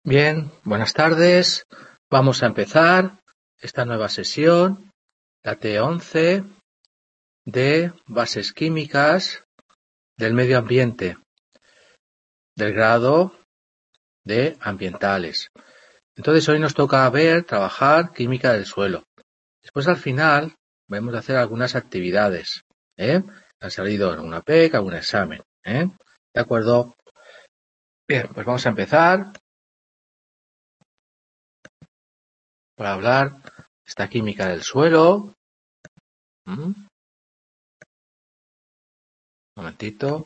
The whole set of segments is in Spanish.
Bien, buenas tardes. Vamos a empezar esta nueva sesión, la T11 de Bases Químicas del Medio Ambiente, del grado de Ambientales. Entonces hoy nos toca trabajar Química del Suelo. Después al final vamos a hacer algunas actividades. Han salido en una PEC, algún examen. ¿De acuerdo? Bien, pues vamos a empezar por hablar de esta química del suelo. Un momentito.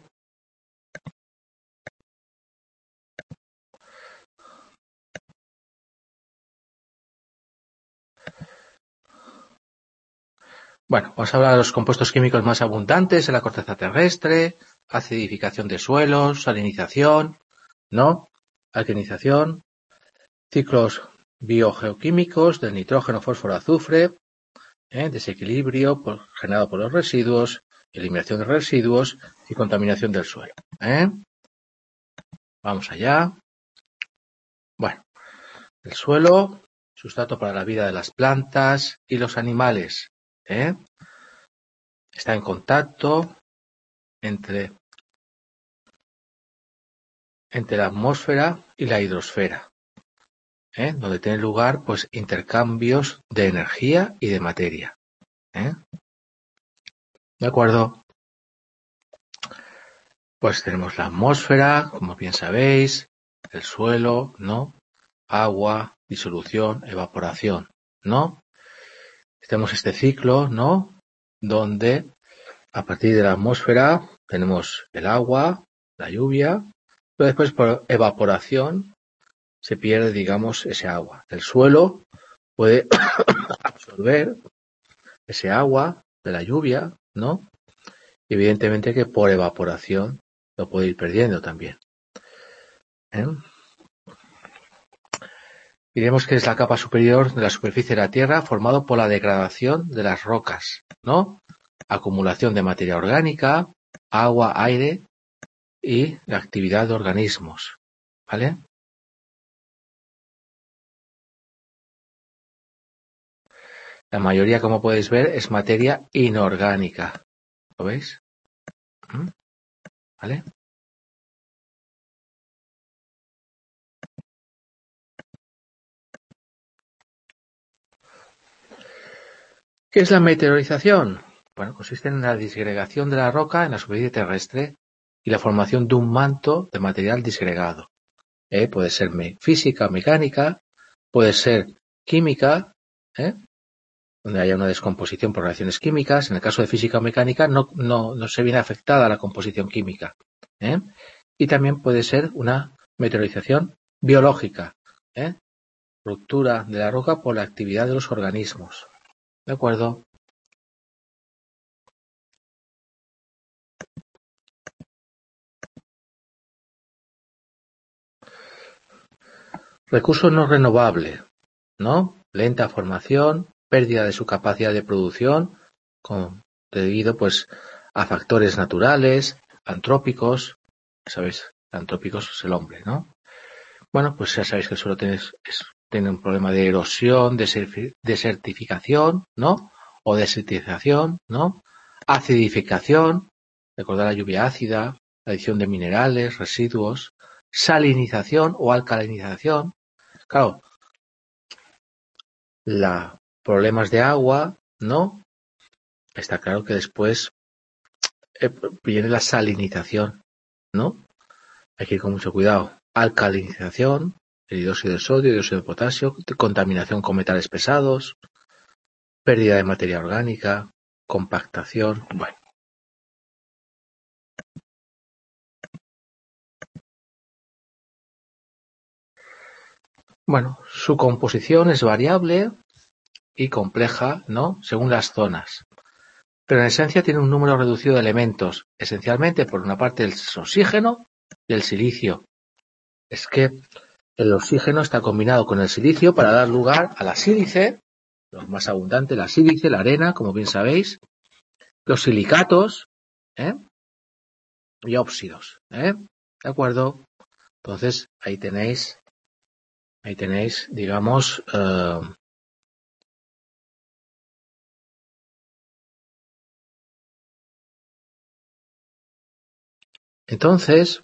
Bueno, vamos a hablar de los compuestos químicos más abundantes en la corteza terrestre, acidificación de suelos, salinización, alquinización, ciclos biogeoquímicos del nitrógeno, fósforo, azufre, desequilibrio generado por los residuos, eliminación de residuos y contaminación del suelo. Vamos allá. Bueno, el suelo, sustrato para la vida de las plantas y los animales. Está en contacto entre la atmósfera y la hidrosfera, donde tienen lugar pues intercambios de energía y de materia. ¿De acuerdo? Pues tenemos la atmósfera, como bien sabéis, el suelo, agua, disolución, evaporación, Tenemos este ciclo, donde a partir de la atmósfera tenemos el agua, la lluvia, pero después por evaporación se pierde, digamos, ese agua. El suelo puede absorber ese agua de la lluvia, Y evidentemente que por evaporación lo puede ir perdiendo también. Diremos que es la capa superior de la superficie de la Tierra formado por la degradación de las rocas, acumulación de materia orgánica, agua, aire y la actividad de organismos, ¿vale? La mayoría, como podéis ver, es materia inorgánica. ¿Lo veis? ¿Vale? ¿Qué es la meteorización? Bueno, consiste en la disgregación de la roca en la superficie terrestre y la formación de un manto de material disgregado. Puede ser física, mecánica, puede ser química, donde haya una descomposición por reacciones químicas. En el caso de física o mecánica no se viene afectada la composición química. Y también puede ser una meteorización biológica, ruptura de la roca por la actividad de los organismos. ¿De acuerdo? Recurso no renovable, lenta formación, pérdida de su capacidad de producción, debido pues a factores naturales, antrópicos. ¿Sabéis? Antrópicos es el hombre, Bueno, pues ya sabéis que el suelo tiene un problema de erosión, desertificación, o desertización, acidificación, recordar la lluvia ácida, la adición de minerales, residuos, salinización o alcalinización. Claro, problemas de agua, está claro que después viene la salinización, Hay que ir con mucho cuidado. Alcalinización, el dióxido de sodio, dióxido de potasio, contaminación con metales pesados, pérdida de materia orgánica, compactación, Bueno, su composición es variable y compleja, según las zonas. Pero en esencia tiene un número reducido de elementos, esencialmente por una parte el oxígeno y el silicio. Es que el oxígeno está combinado con el silicio para dar lugar a la sílice, lo más abundante, la sílice, la arena, como bien sabéis, los silicatos, y óxidos, ¿de acuerdo? Entonces, ahí tenéis Ahí tenéis, digamos, entonces,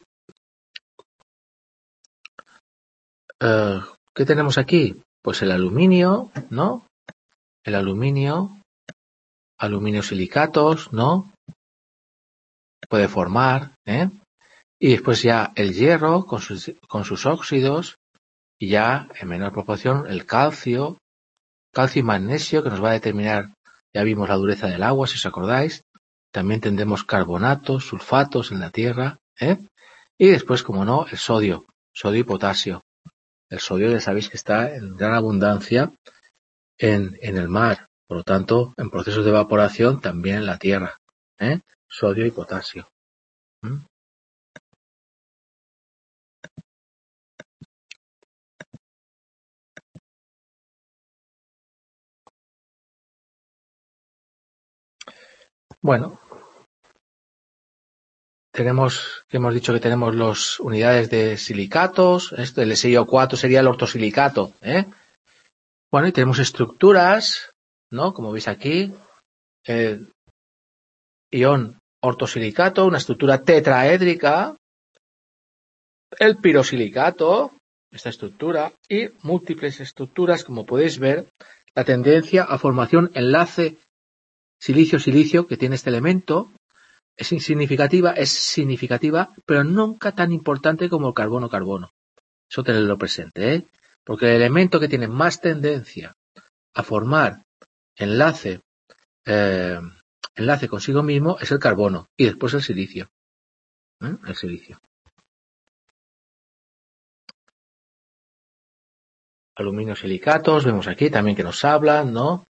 ¿qué tenemos aquí? Pues el aluminio, ¿no? El aluminio silicatos, ¿no? Puede formar, ¿eh? Y después ya el hierro con sus óxidos y ya en menor proporción el calcio y magnesio que nos va a determinar, ya vimos la dureza del agua, si os acordáis. También tendremos carbonatos, sulfatos en la tierra, ¿eh? Y después, como no, el sodio y potasio. El sodio ya sabéis que está en gran abundancia en el mar, por lo tanto, en procesos de evaporación también en la tierra, ¿eh? Sodio y potasio. ¿Mm? Bueno, hemos dicho que tenemos las unidades de silicatos, el SiO4 sería el ortosilicato, ¿eh? Bueno, y tenemos estructuras, ¿no? Como veis aquí, el ion ortosilicato, una estructura tetraédrica, el pirosilicato, esta estructura, y múltiples estructuras, como podéis ver, la tendencia a formación enlace silicio-silicio que tiene este elemento es significativa, pero nunca tan importante como el carbono-carbono. Eso tenedlo presente, ¿eh? Porque el elemento que tiene más tendencia a formar enlace consigo mismo es el carbono y después el silicio. El silicio. Aluminio silicatos, vemos aquí también que nos hablan, ¿no?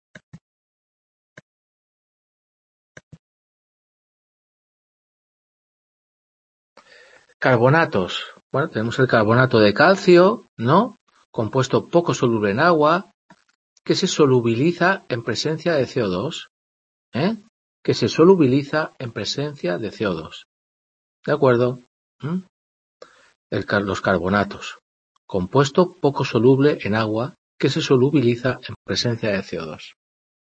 Carbonatos. Bueno, tenemos el carbonato de calcio, ¿no? Compuesto poco soluble en agua, que se solubiliza en presencia de CO2, ¿eh? Que se solubiliza en presencia de CO2. ¿De acuerdo? Los carbonatos. Compuesto poco soluble en agua, que se solubiliza en presencia de CO2.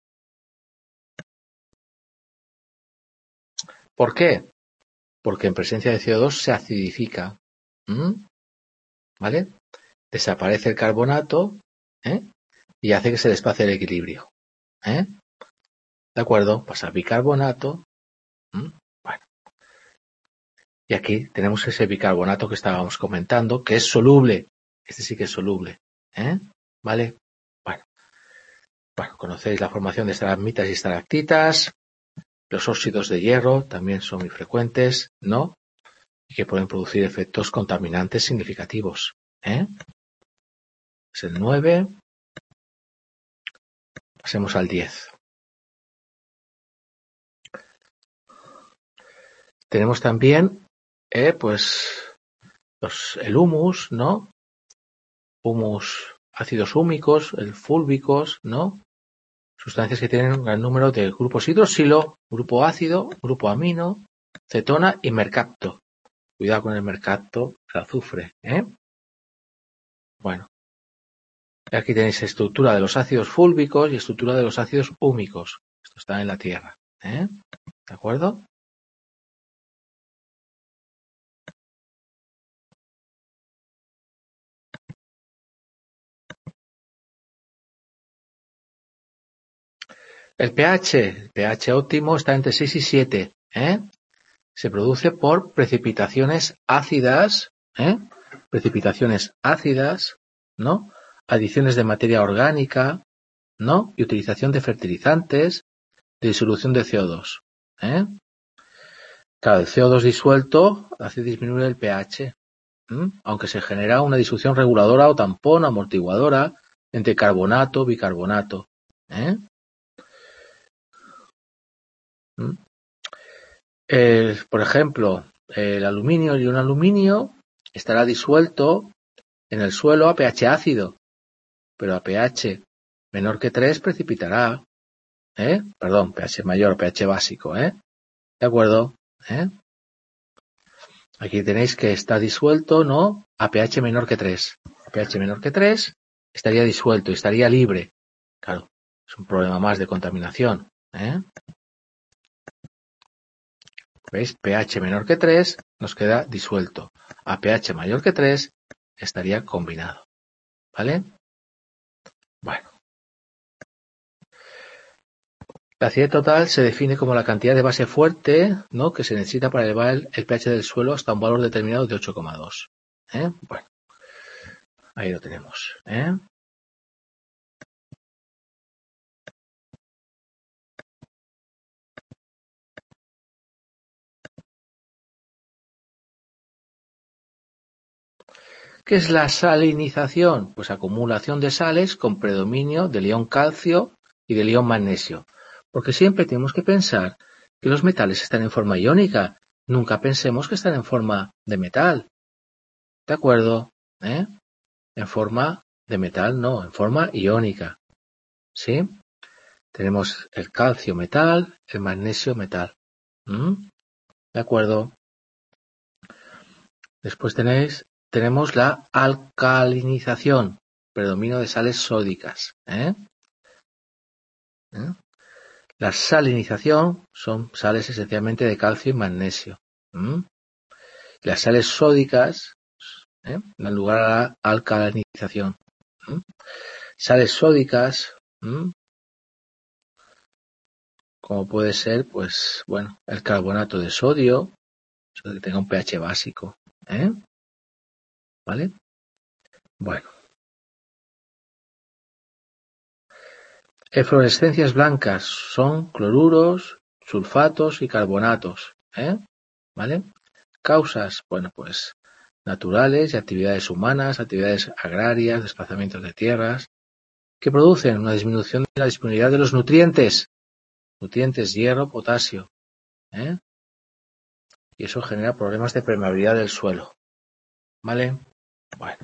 ¿Por qué? Porque en presencia de CO2 se acidifica. ¿Vale? Desaparece el carbonato, ¿eh? Y hace que se desplace el equilibrio. ¿Eh? ¿De acuerdo? Pasa bicarbonato. Bueno. Y aquí tenemos ese bicarbonato que estábamos comentando, que es soluble. Este sí que es soluble. ¿Eh? ¿Vale? Bueno, conocéis la formación de estalagmitas y estalactitas. Los óxidos de hierro también son muy frecuentes, ¿no? Y que pueden producir efectos contaminantes significativos. Es el 9. Pasemos al 10. Tenemos también, pues, el humus, ¿no? Ácidos húmicos, el fúlbicos, ¿no? Sustancias que tienen un gran número de grupos hidroxilo, grupo ácido, grupo amino, cetona y mercapto. Cuidado con el mercapto, el azufre, Bueno. Aquí tenéis estructura de los ácidos fúlbicos y estructura de los ácidos húmicos. Esto está en la Tierra, ¿De acuerdo? El pH óptimo está entre 6 y 7, Se produce por precipitaciones ácidas, ¿no? Adiciones de materia orgánica, ¿no? Y utilización de fertilizantes de disolución de CO2, Claro, el CO2 disuelto hace disminuir el pH, aunque se genera una disolución reguladora o tampón amortiguadora entre carbonato, bicarbonato, por ejemplo, el aluminio y un aluminio estará disuelto en el suelo a pH ácido, pero a pH menor que 3 precipitará, perdón, pH mayor, pH básico, ¿de acuerdo? Aquí tenéis que está disuelto, ¿no? A pH menor que 3. pH menor que 3, estaría disuelto y estaría libre. Claro, es un problema más de contaminación. ¿Veis? pH menor que 3 nos queda disuelto. A pH mayor que 3 estaría combinado. ¿Vale? Bueno. La acidez total se define como la cantidad de base fuerte, ¿no?, que se necesita para elevar el pH del suelo hasta un valor determinado de 8,2. Bueno, ahí lo tenemos. ¿Qué es la salinización? Pues acumulación de sales con predominio del ion calcio y del ion magnesio. Porque siempre tenemos que pensar que los metales están en forma iónica. Nunca pensemos que están en forma de metal. ¿De acuerdo? En forma de metal, no, en forma iónica. ¿Sí? Tenemos el calcio metal, el magnesio metal. ¿De acuerdo? Después tenemos la alcalinización, predominio de sales sódicas. La salinización son sales esencialmente de calcio y magnesio. Las sales sódicas dan lugar a la alcalinización. Sales sódicas, como puede ser, pues, bueno, el carbonato de sodio, que tenga un pH básico. ¿Vale? Bueno. Eflorescencias blancas son cloruros, sulfatos y carbonatos. ¿Vale? Causas, bueno, pues naturales y actividades humanas, actividades agrarias, desplazamientos de tierras, que producen una disminución de la disponibilidad de los nutrientes, hierro, potasio, y eso genera problemas de permeabilidad del suelo. ¿Vale? Bueno.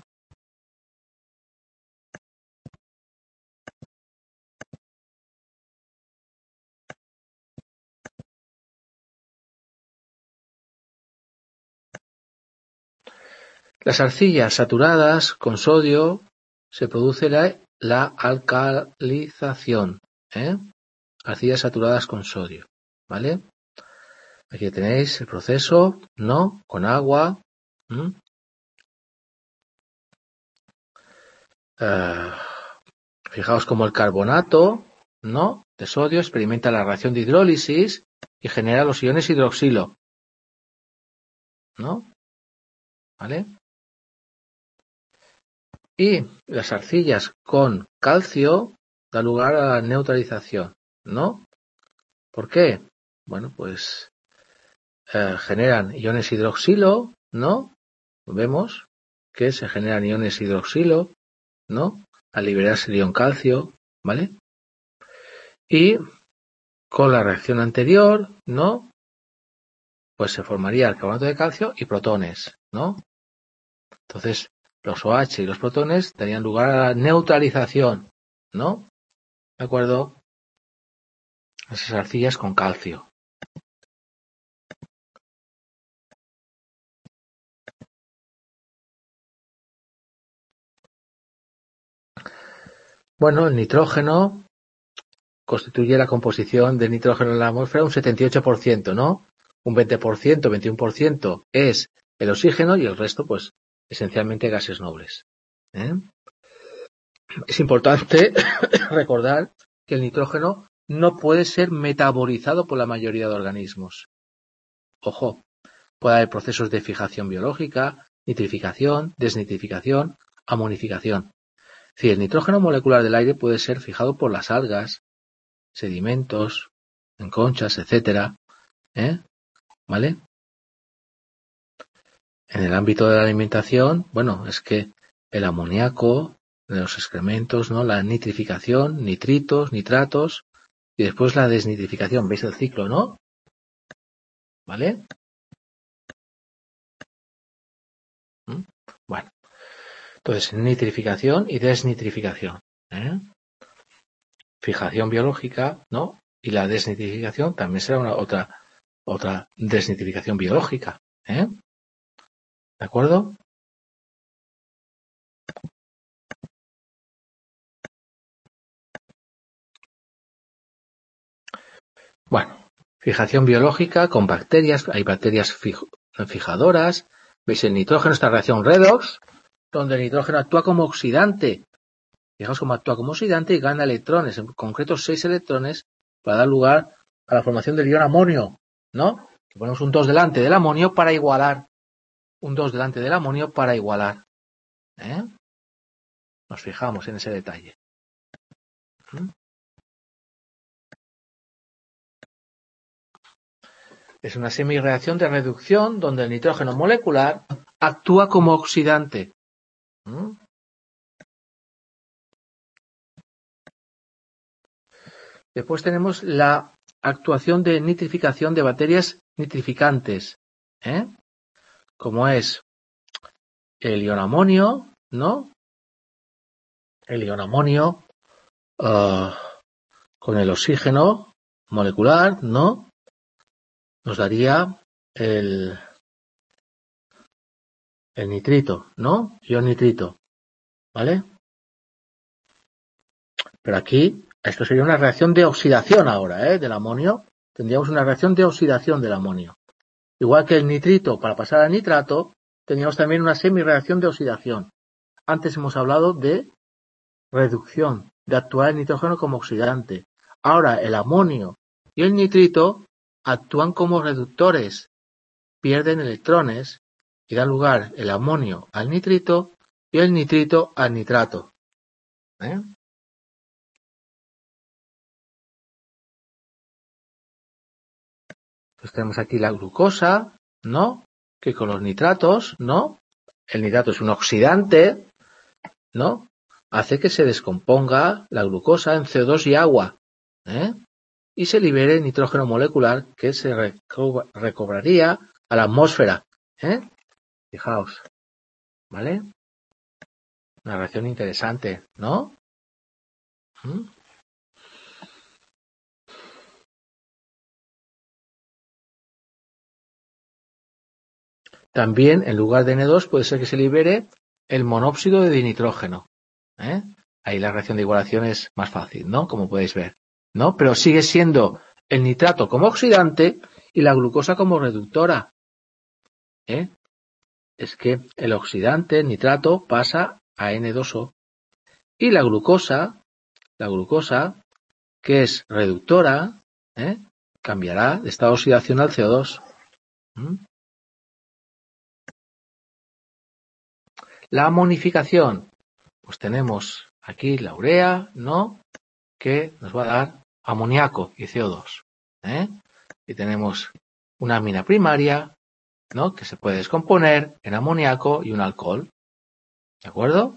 Las arcillas saturadas con sodio se produce la alcalización. Arcillas saturadas con sodio. ¿Vale? Aquí tenéis el proceso, ¿no? Con agua. Fijaos como el carbonato, ¿no?, de sodio experimenta la reacción de hidrólisis y genera los iones hidroxilo. ¿No? ¿Vale? Y las arcillas con calcio dan lugar a la neutralización, ¿no? ¿Por qué? Bueno, pues generan iones hidroxilo, ¿no? Vemos que se generan iones hidroxilo, ¿no?, al liberarse el ion calcio, ¿vale? Y con la reacción anterior, ¿no?, pues se formaría el carbonato de calcio y protones, ¿no? Entonces, los OH y los protones darían lugar a la neutralización, ¿no? ¿De acuerdo? Esas arcillas con calcio. Bueno, el nitrógeno constituye la composición del nitrógeno en la atmósfera un 78%, ¿no? Un 20%, 21% es el oxígeno y el resto, pues, esencialmente gases nobles. Es importante recordar que el nitrógeno no puede ser metabolizado por la mayoría de organismos. Ojo, puede haber procesos de fijación biológica, nitrificación, desnitrificación, amonificación. Es decir, el nitrógeno molecular del aire puede ser fijado por las algas, sedimentos, en conchas, etcétera. ¿Vale? En el ámbito de la alimentación, bueno, es que el amoníaco de los excrementos, ¿no?, la nitrificación, nitritos, nitratos y después la desnitrificación. ¿Veis el ciclo, no? ¿Vale? Bueno, entonces nitrificación y desnitrificación. Fijación biológica, ¿no? Y la desnitrificación también será otra desnitrificación biológica. ¿De acuerdo? Bueno, fijación biológica con bacterias. Hay bacterias fijadoras. ¿Veis el nitrógeno? Esta reacción redox, donde el nitrógeno actúa como oxidante. Fijaos cómo actúa como oxidante y gana electrones, en concreto 6 electrones, para dar lugar a la formación del ion amonio, ¿no? Que ponemos un 2 delante del amonio para igualar. Un 2 delante del amonio para igualar. Nos fijamos en ese detalle. Es una semirreacción de reducción donde el nitrógeno molecular actúa como oxidante. Después tenemos la actuación de nitrificación de bacterias nitrificantes, como es el ion amonio, ¿no? El ion amonio con el oxígeno molecular, ¿no? Nos daría el nitrito, ¿no? Ion nitrito, ¿vale? Pero aquí, esto sería una reacción de oxidación ahora, del amonio. Tendríamos una reacción de oxidación del amonio. Igual que el nitrito, para pasar al nitrato, teníamos también una semirreacción de oxidación. Antes hemos hablado de reducción, de actuar el nitrógeno como oxidante. Ahora el amonio y el nitrito actúan como reductores, pierden electrones y dan lugar el amonio al nitrito y el nitrito al nitrato. Pues tenemos aquí la glucosa, ¿no? Que con los nitratos, ¿no? El nitrato es un oxidante, ¿no? Hace que se descomponga la glucosa en CO2 y agua, y se libere nitrógeno molecular que se recobraría a la atmósfera, Fijaos, ¿vale? Una reacción interesante, ¿no? También, en lugar de N2, puede ser que se libere el monóxido de dinitrógeno. Ahí la reacción de igualación es más fácil, ¿no? Como podéis ver, ¿no? Pero sigue siendo el nitrato como oxidante y la glucosa como reductora. Es que el oxidante, el nitrato, pasa a N2O. Y la glucosa, que es reductora, cambiará de estado de oxidación al CO2. La amonificación, pues tenemos aquí la urea, ¿no? Que nos va a dar amoníaco y CO2. Y tenemos una amina primaria, ¿no? Que se puede descomponer en amoníaco y un alcohol. ¿De acuerdo?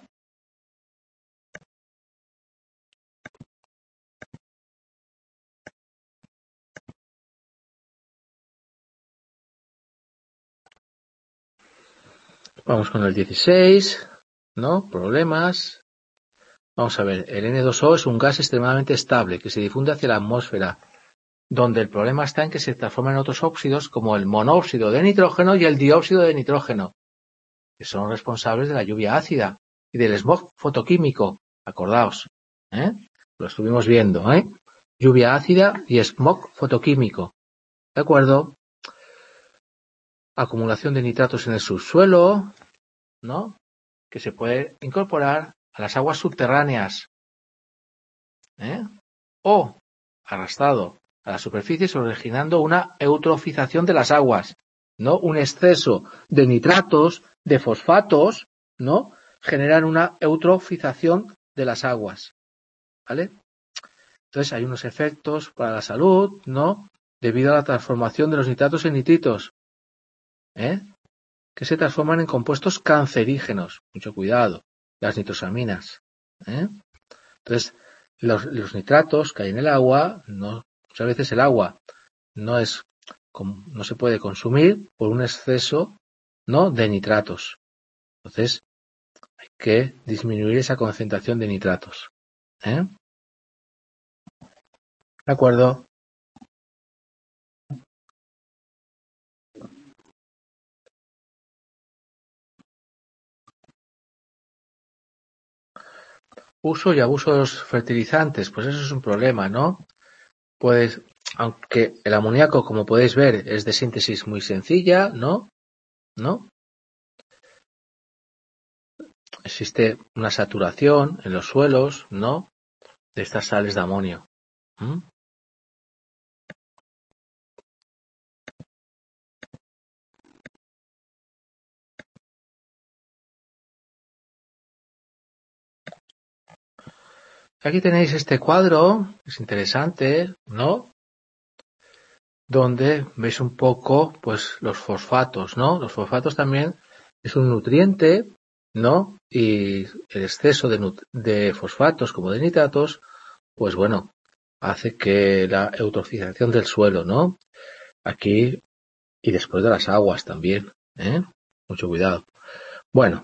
Vamos con el 16, ¿no? Problemas. Vamos a ver, el N2O es un gas extremadamente estable que se difunde hacia la atmósfera, donde el problema está en que se transforma en otros óxidos como el monóxido de nitrógeno y el dióxido de nitrógeno, que son responsables de la lluvia ácida y del smog fotoquímico. Acordaos, lo estuvimos viendo, lluvia ácida y smog fotoquímico. ¿De acuerdo? Acumulación de nitratos en el subsuelo, ¿no? Que se puede incorporar a las aguas subterráneas, o arrastrado a la superficie, originando una eutrofización de las aguas, ¿no? Un exceso de nitratos, de fosfatos, ¿no? Generan una eutrofización de las aguas, ¿vale? Entonces hay unos efectos para la salud, ¿no? Debido a la transformación de los nitratos en nitritos, que se transforman en compuestos cancerígenos. Mucho cuidado, las nitrosaminas, Entonces, los nitratos que hay en el agua, muchas veces el agua no se puede consumir por un exceso, ¿no? de nitratos. Entonces, hay que disminuir esa concentración de nitratos. ¿De acuerdo? Uso y abuso de los fertilizantes, pues eso es un problema, ¿no? Pues Aunque el amoníaco, como podéis ver, es de síntesis muy sencilla, ¿no? Existe una saturación en los suelos, ¿no? De estas sales de amonio. ¿Mm? Aquí tenéis este cuadro, es interesante, ¿no? Donde veis un poco, pues, los fosfatos, ¿no? Los fosfatos también es un nutriente, ¿no? Y el exceso de fosfatos como de nitratos, pues bueno, hace que la eutrofización del suelo, ¿no? Aquí y después de las aguas también, ¿eh? Mucho cuidado. Bueno,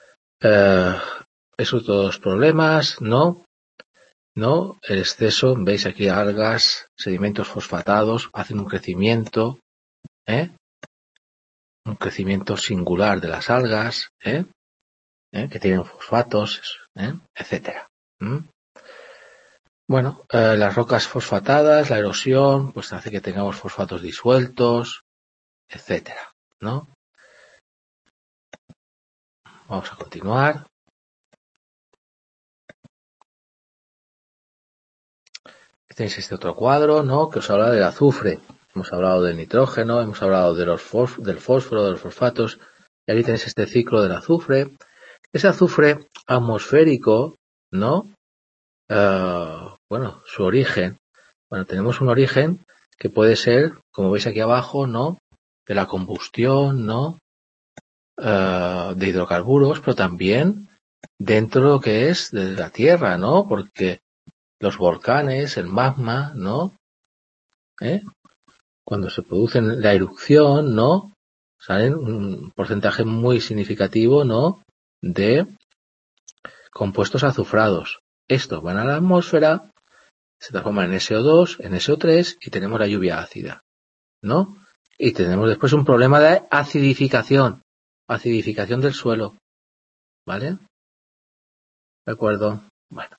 esos dos problemas, ¿no? ¿No? El exceso, veis aquí algas, sedimentos fosfatados, hacen un crecimiento, ¿eh? Un crecimiento singular de las algas, que tienen fosfatos, etcétera. ¿Mm? Bueno, las rocas fosfatadas, la erosión, pues hace que tengamos fosfatos disueltos, etcétera, ¿no? Vamos a continuar. Tenéis este otro cuadro, ¿no? Que os habla del azufre. Hemos hablado del nitrógeno, hemos hablado de del fósforo, de los fosfatos, y aquí tenéis este ciclo del azufre. Ese azufre atmosférico, ¿no? Bueno, su origen. Bueno, tenemos un origen que puede ser, como veis aquí abajo, ¿no? De la combustión, ¿no? De hidrocarburos, pero también dentro de lo que es de la Tierra, ¿no? Porque los volcanes, el magma, ¿no? Cuando se produce la erupción, ¿no? Salen un porcentaje muy significativo, ¿no? De compuestos azufrados. Estos van a la atmósfera, se transforman en SO2, en SO3 y tenemos la lluvia ácida, ¿no? Y tenemos después un problema de acidificación del suelo, ¿vale? ¿De acuerdo? Bueno.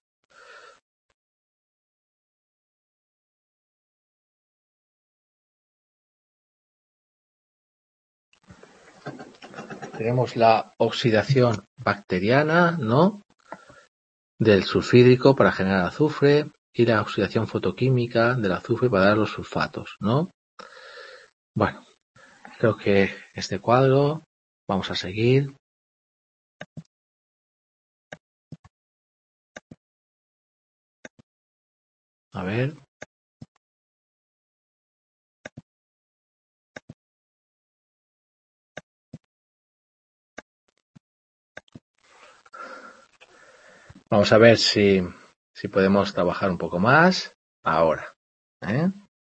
Tenemos la oxidación bacteriana, ¿no? Del sulfídrico para generar azufre y la oxidación fotoquímica del azufre para dar los sulfatos, ¿no? Bueno, creo que este cuadro vamos a seguir. A ver. Vamos a ver si podemos trabajar un poco más ahora, ¿eh?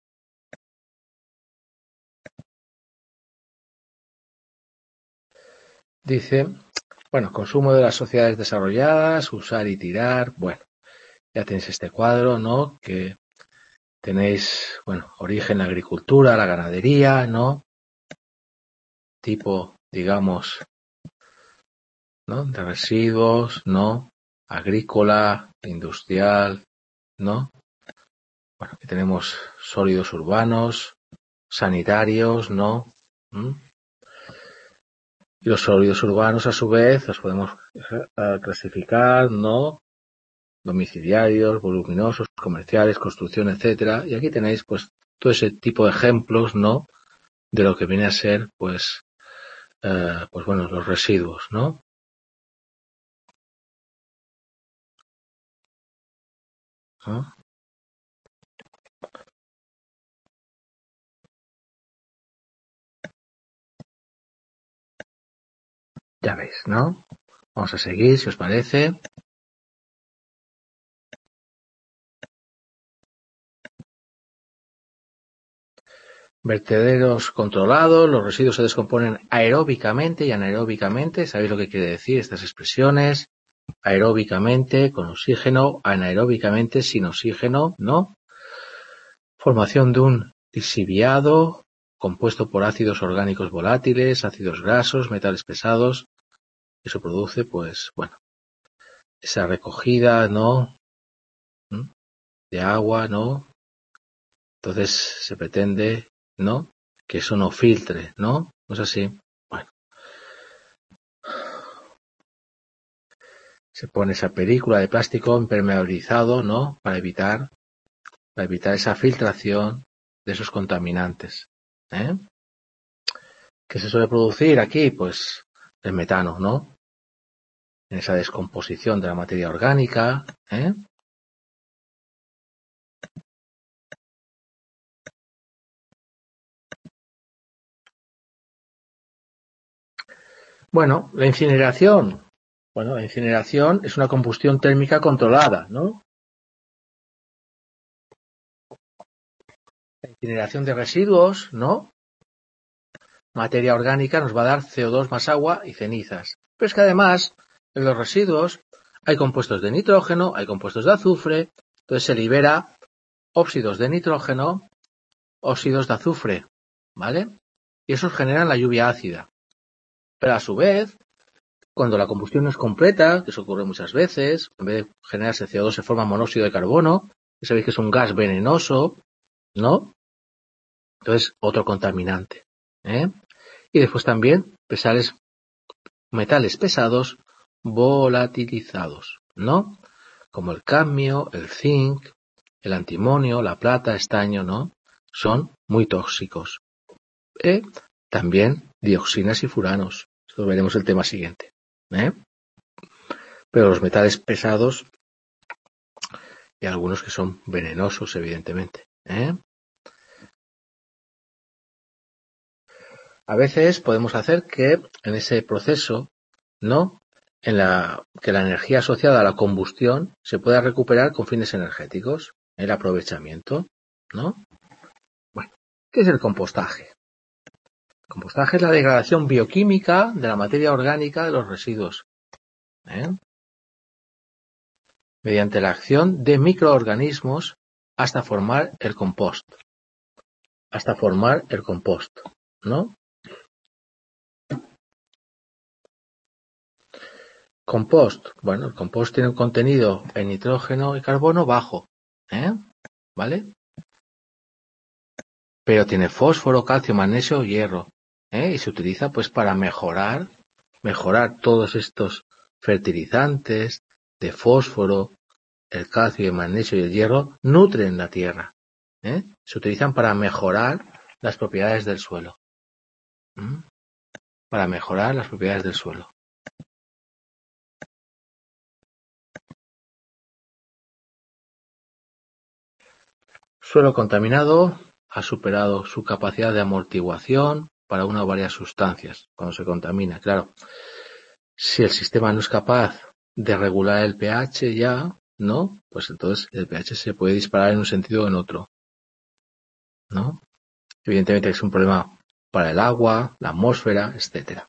Dice, bueno, consumo de las sociedades desarrolladas, usar y tirar. Bueno, ya tenéis este cuadro, ¿no? Que tenéis, bueno, origen la agricultura, la ganadería, ¿no? Tipo, digamos, ¿no? De residuos, ¿no? Agrícola, industrial, ¿no? Bueno, aquí tenemos sólidos urbanos, sanitarios, ¿no? ¿Mm? Y los sólidos urbanos, a su vez, los podemos clasificar, ¿no? Domiciliarios, voluminosos, comerciales, construcción, etcétera. Y aquí tenéis, pues, todo ese tipo de ejemplos, ¿no? De lo que viene a ser, pues bueno, los residuos, ¿no? ¿No? Ya veis, ¿no? Vamos a seguir, si os parece. Vertederos controlados, los residuos se descomponen aeróbicamente y anaeróbicamente. ¿Sabéis lo que quiere decir estas expresiones? Aeróbicamente con oxígeno, anaeróbicamente sin oxígeno, ¿no? Formación de un lixiviado compuesto por ácidos orgánicos volátiles, ácidos grasos, metales pesados. Eso produce, pues, bueno, esa recogida, ¿no? De agua, ¿no? Entonces se pretende, ¿no?, que eso no filtre, ¿no? ¿No es así? Bueno. Se pone esa película de plástico impermeabilizado, ¿no?, para evitar esa filtración de esos contaminantes. ¿Qué se suele producir aquí? Pues el metano, ¿no? En esa descomposición de la materia orgánica, Bueno, la incineración. Bueno, la incineración es una combustión térmica controlada, ¿no? La incineración de residuos, ¿no? Materia orgánica nos va a dar CO2 más agua y cenizas. Pero es que además, en los residuos hay compuestos de nitrógeno, hay compuestos de azufre, entonces se libera óxidos de nitrógeno, óxidos de azufre, ¿vale? Y esos generan la lluvia ácida. Pero a su vez, cuando la combustión no es completa, que eso ocurre muchas veces, en vez de generarse CO2 se forma monóxido de carbono, que sabéis que es un gas venenoso, ¿no? Entonces, otro contaminante. Y después también metales pesados volatilizados, ¿no? Como el cadmio, el zinc, el antimonio, la plata, estaño, ¿no? Son muy tóxicos. También dioxinas y furanos. Esto veremos el tema siguiente. Pero los metales pesados y algunos que son venenosos, evidentemente. A veces podemos hacer que en ese proceso, ¿no?, que la energía asociada a la combustión se pueda recuperar con fines energéticos, el aprovechamiento, ¿no? Bueno, ¿qué es el compostaje? El compostaje es la degradación bioquímica de la materia orgánica de los residuos, mediante la acción de microorganismos hasta formar el compost, ¿no? Compost. Bueno, el compost tiene un contenido en nitrógeno y carbono bajo, ¿vale? Pero tiene fósforo, calcio, magnesio, hierro, y se utiliza pues para mejorar todos estos fertilizantes de fósforo, el calcio, el magnesio y el hierro nutren la tierra, se utilizan para mejorar las propiedades del suelo, Suelo contaminado ha superado su capacidad de amortiguación para una o varias sustancias cuando se contamina. Claro, si el sistema no es capaz de regular el pH ya, ¿no?, pues entonces el pH se puede disparar en un sentido o en otro, ¿no? Evidentemente es un problema para el agua, la atmósfera, etcétera.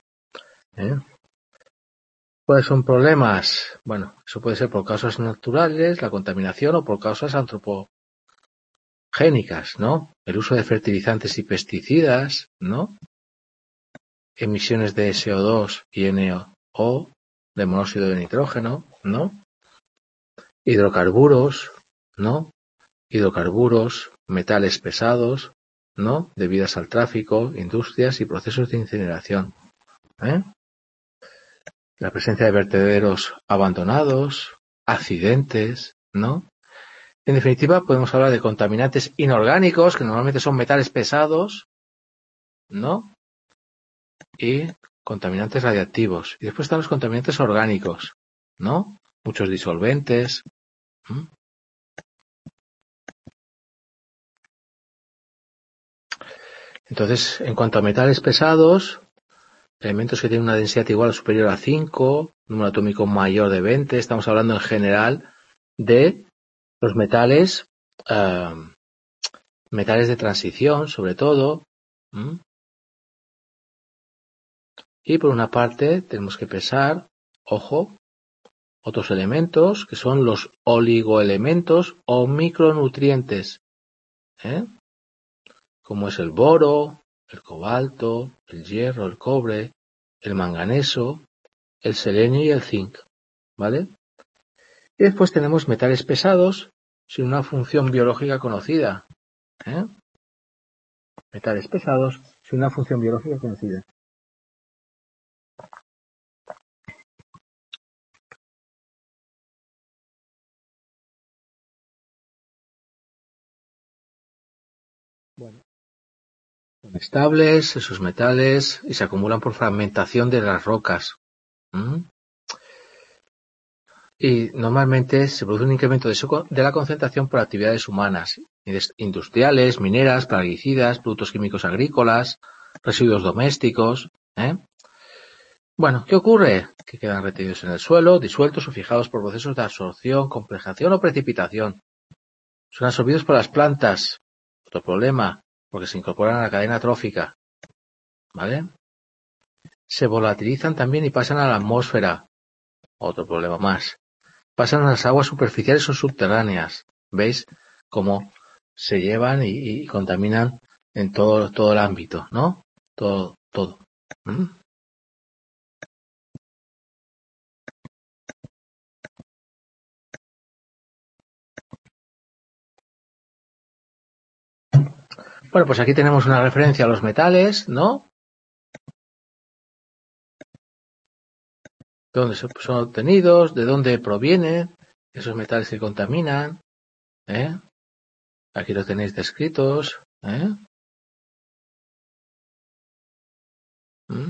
¿Cuáles son problemas? Bueno, eso puede ser por causas naturales, la contaminación, o por causas antropogénicas, ¿no? El uso de fertilizantes y pesticidas, ¿no? Emisiones de CO2 y NO, de monóxido de nitrógeno, ¿no? Hidrocarburos, ¿no? Metales pesados, ¿no?, debidas al tráfico, industrias y procesos de incineración. La presencia de vertederos abandonados, accidentes, ¿no? En definitiva, podemos hablar de contaminantes inorgánicos, que normalmente son metales pesados, ¿no?, y contaminantes radiactivos. Y después están los contaminantes orgánicos, ¿no? Muchos disolventes. Entonces, en cuanto a metales pesados, elementos que tienen una densidad igual o superior a 5, número atómico mayor de 20, estamos hablando en general de los metales de transición, sobre todo. Y por una parte tenemos que pesar, ojo, otros elementos que son los oligoelementos o micronutrientes, como es el boro, el cobalto, el hierro, el cobre, el manganeso, el selenio y el zinc, ¿vale? Y después tenemos metales pesados sin una función biológica conocida, ¿eh? Metales pesados sin una función biológica conocida. Bueno, son estables esos metales y se acumulan por fragmentación de las rocas. Y normalmente se produce un incremento de la concentración por actividades humanas, industriales, mineras, plaguicidas, productos químicos agrícolas, residuos domésticos. Bueno, ¿qué ocurre? Que quedan retenidos en el suelo, disueltos o fijados por procesos de absorción, complejación o precipitación. Son absorbidos por las plantas. Otro problema, porque se incorporan a la cadena trófica. ¿Vale? Se volatilizan también y pasan a la atmósfera. Otro problema más. Pasan a las aguas superficiales o subterráneas. ¿Veis cómo se llevan y contaminan en todo el ámbito, ¿no? Todo. ¿Mm? Bueno, pues aquí tenemos una referencia a los metales, ¿no? De dónde son obtenidos, de dónde provienen esos metales que contaminan, ¿eh? Aquí lo tenéis descritos, ¿eh? ¿Mm?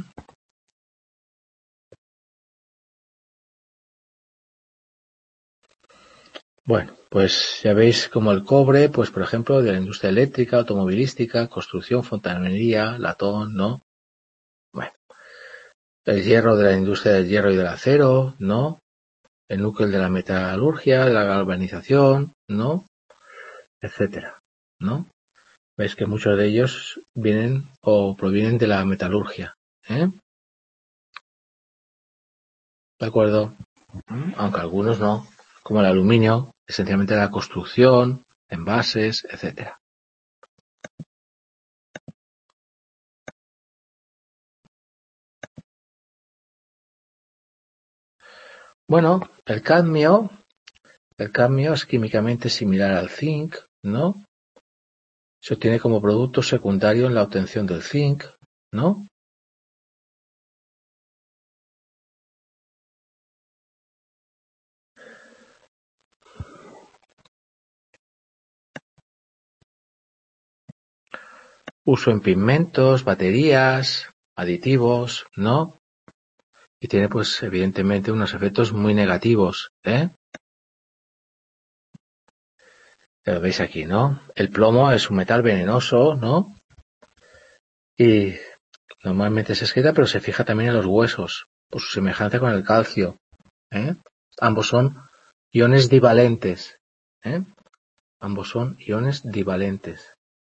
Bueno, pues ya veis como el cobre, pues por ejemplo, de la industria eléctrica, automovilística, construcción, fontanería, latón, ¿no? Bueno, el hierro de la industria del hierro y del acero, ¿no? El núcleo de la metalurgia, de la galvanización, ¿no? Etcétera, ¿no? Veis que muchos de ellos vienen o provienen de la metalurgia, ¿eh? ¿De acuerdo? Aunque algunos no, como el aluminio, esencialmente de la construcción, envases, etcétera. Bueno, el cadmio es químicamente similar al zinc, ¿no? Se obtiene como producto secundario en la obtención del zinc, ¿no? Uso en pigmentos, baterías, aditivos, ¿no? Y tiene, pues, evidentemente unos efectos muy negativos, ¿eh? Lo veis aquí, ¿no? El plomo es un metal venenoso, ¿no? Y normalmente se excreta, pero se fija también en los huesos, por su semejanza con el calcio, ¿eh? Ambos son iones divalentes, ¿eh? Ambos son iones divalentes.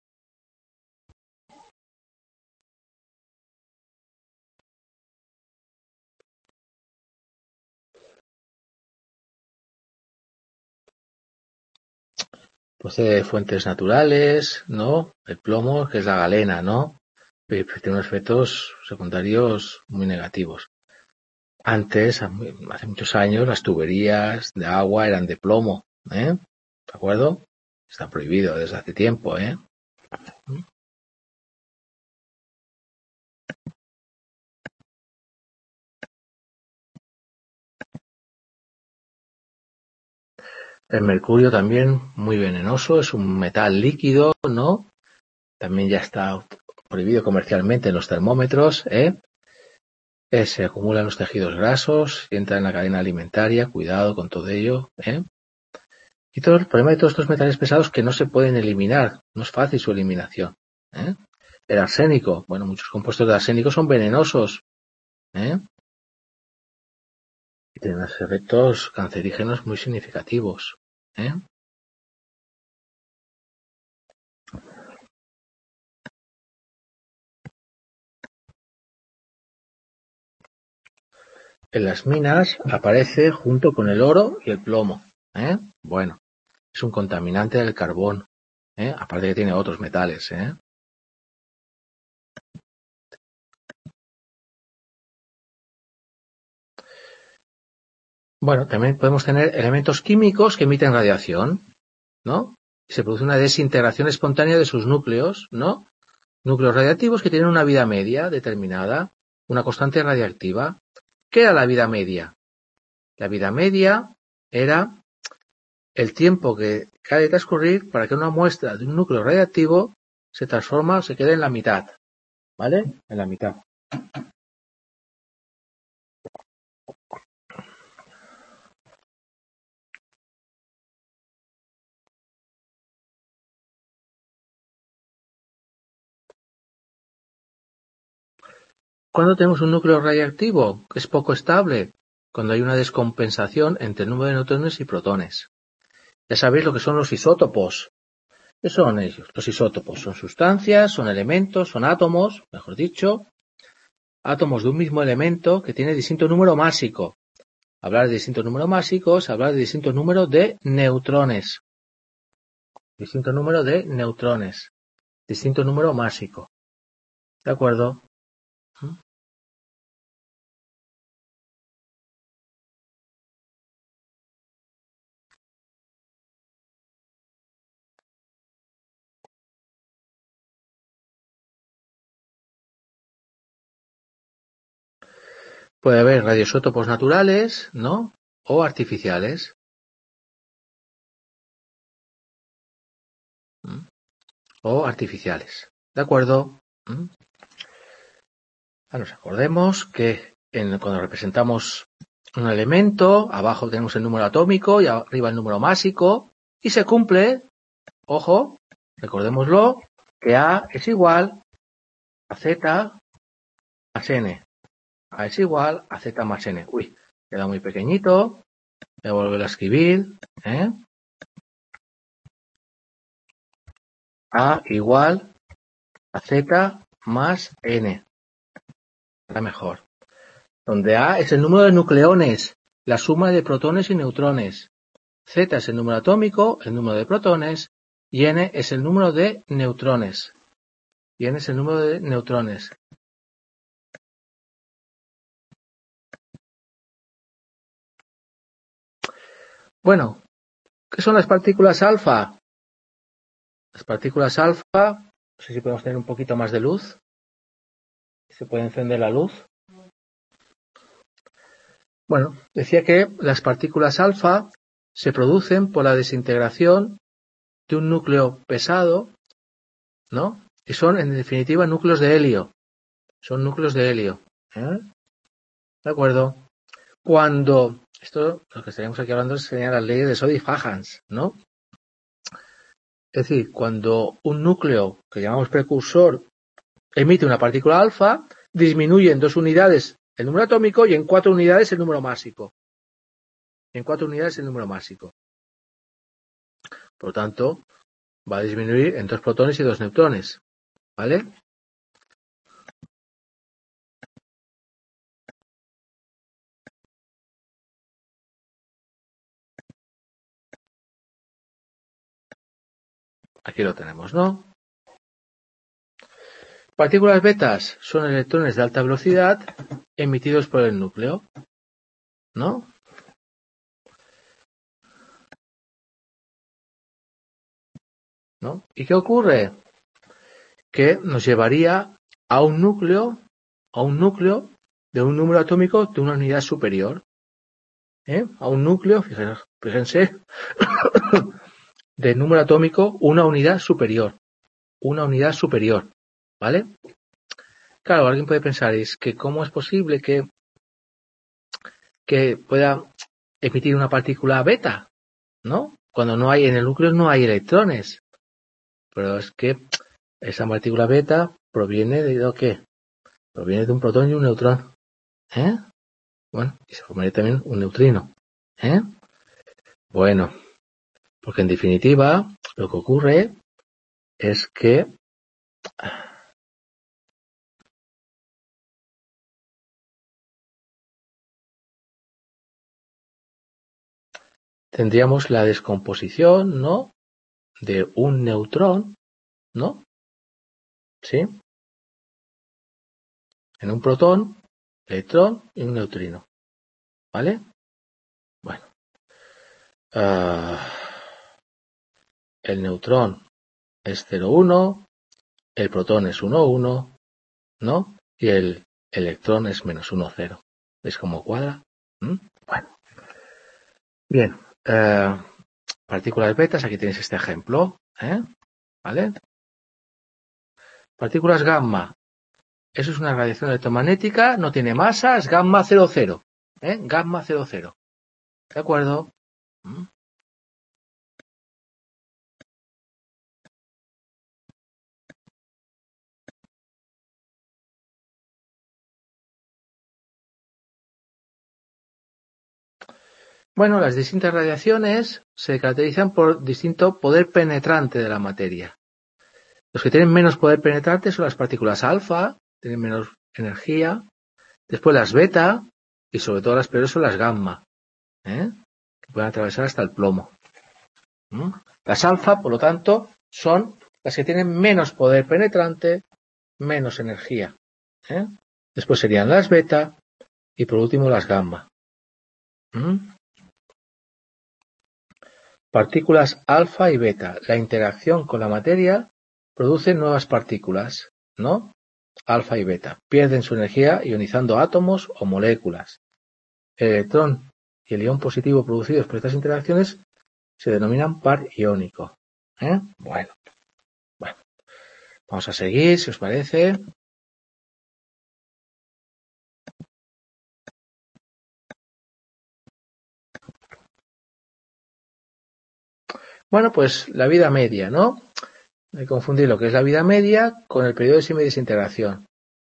Procede de fuentes naturales, ¿no? El plomo, que es la galena, ¿no? Tiene unos efectos secundarios muy negativos. Antes, hace muchos años, las tuberías de agua eran de plomo, ¿eh? ¿De acuerdo? Está prohibido desde hace tiempo, ¿eh? El mercurio también, muy venenoso, es un metal líquido, ¿no? También ya está prohibido comercialmente en los termómetros, ¿eh? Se acumula en los tejidos grasos y entra en la cadena alimentaria, cuidado con todo ello, ¿eh? Y todo el problema de todos estos metales pesados que no se pueden eliminar, no es fácil su eliminación, ¿eh? El arsénico, bueno, muchos compuestos de arsénico son venenosos, ¿eh? Y tienen unos efectos cancerígenos muy significativos, ¿eh? En las minas aparece junto con el oro y el plomo, ¿eh? Bueno, es un contaminante del carbón, ¿eh? Aparte que tiene otros metales, ¿eh? Bueno, también podemos tener elementos químicos que emiten radiación, ¿no? y se produce una desintegración espontánea de sus núcleos, ¿no? Núcleos radiactivos que tienen una vida media determinada, una constante radiactiva. ¿Qué era la vida media? La vida media era el tiempo que ha de transcurrir para que una muestra de un núcleo radiactivo se transforma o se quede en la mitad, ¿vale? En la mitad. Cuando tenemos un núcleo radiactivo que es poco estable, cuando hay una descompensación entre el número de neutrones y protones. Ya sabéis lo que son los isótopos. ¿Qué son ellos? Los isótopos son sustancias, son elementos, son átomos, mejor dicho, átomos de un mismo elemento que tiene distinto número másico. Hablar de distinto número másico es hablar de distinto número de neutrones. Distinto número de neutrones. Distinto número másico. ¿De acuerdo? Puede haber radioisótopos naturales, ¿no? O artificiales. O artificiales. ¿De acuerdo? Nos acordemos que cuando representamos un elemento, abajo tenemos el número atómico y arriba el número másico, y se cumple, ojo, recordémoslo, que A es igual a Z más N. A es igual a Z más N. Uy, queda muy pequeñito. Voy a volver a escribir. A igual a Z más N. Está mejor. Donde A es el número de nucleones, la suma de protones y neutrones. Z es el número atómico, el número de protones, y N es el número de neutrones. Bueno, ¿qué son las partículas alfa? Las partículas alfa, no sé si podemos tener un poquito más de luz. ¿Se puede encender la luz? Bueno, decía que las partículas alfa se producen por la desintegración de un núcleo pesado, ¿no? Y son, en definitiva, núcleos de helio. Son núcleos de helio. ¿De acuerdo? Cuando, esto, lo que estaríamos aquí hablando serían las leyes de Soddy-Fajans, ¿no? Es decir, cuando un núcleo que llamamos precursor emite una partícula alfa, disminuye en 2 unidades el número atómico y en 4 unidades el número másico. Por lo tanto, va a disminuir en 2 protones y 2 neutrones. ¿Vale? Aquí lo tenemos, ¿no? Partículas betas son electrones de alta velocidad emitidos por el núcleo, ¿no? ¿No? ¿Y qué ocurre? Que nos llevaría a un núcleo de un número atómico de una unidad superior. A un núcleo, fíjense, de número atómico, una unidad superior. ¿Vale? Claro, alguien puede pensar, es que cómo es posible que pueda emitir una partícula beta, ¿no? Cuando no hay, en el núcleo no hay electrones. Pero es que esa partícula beta proviene de ¿qué? Proviene de un protón y un neutrón. Bueno, y se formaría también un neutrino. Bueno, porque en definitiva lo que ocurre es que tendríamos la descomposición, ¿no? De un neutrón, ¿no? ¿Sí? En un protón, electrón y un neutrino. ¿Vale? Bueno. el neutrón es 0,1, el protón es 1,1, ¿no? Y el electrón es menos 1,0. ¿Veis cómo cuadra? Bueno. Bien. Partículas betas, aquí tenéis este ejemplo. ¿Vale? Partículas gamma. Eso es una radiación electromagnética, no tiene masa, es gamma 00. Gamma 00. ¿De acuerdo? Bueno, las distintas radiaciones se caracterizan por distinto poder penetrante de la materia. Los que tienen menos poder penetrante son las partículas alfa, tienen menos energía. Después las beta y sobre todo las peores son las gamma, que pueden atravesar hasta el plomo. Las alfa, por lo tanto, son las que tienen menos poder penetrante, menos energía. Después serían las beta y por último las gamma. Partículas alfa y beta. La interacción con la materia produce nuevas partículas, ¿no? Alfa y beta. Pierden su energía ionizando átomos o moléculas. El electrón y el ion positivo producidos por estas interacciones se denominan par iónico. Bueno. Vamos a seguir, si os parece. Bueno, pues la vida media, ¿no? Hay que confundir lo que es la vida media con el periodo de semidesintegración.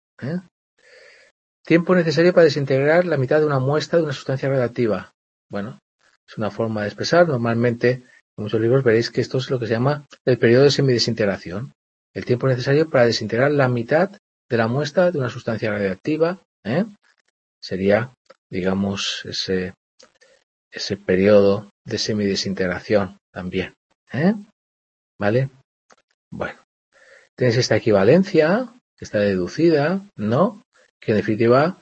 Tiempo necesario para desintegrar la mitad de una muestra de una sustancia radiactiva. Bueno, es una forma de expresar. Normalmente, en muchos libros veréis que esto es lo que se llama el periodo de semidesintegración. El tiempo necesario para desintegrar la mitad de la muestra de una sustancia radiactiva. Sería, digamos, ese periodo de semidesintegración también. ¿Vale? Bueno, tenéis esta equivalencia, que está deducida, ¿no? Que en definitiva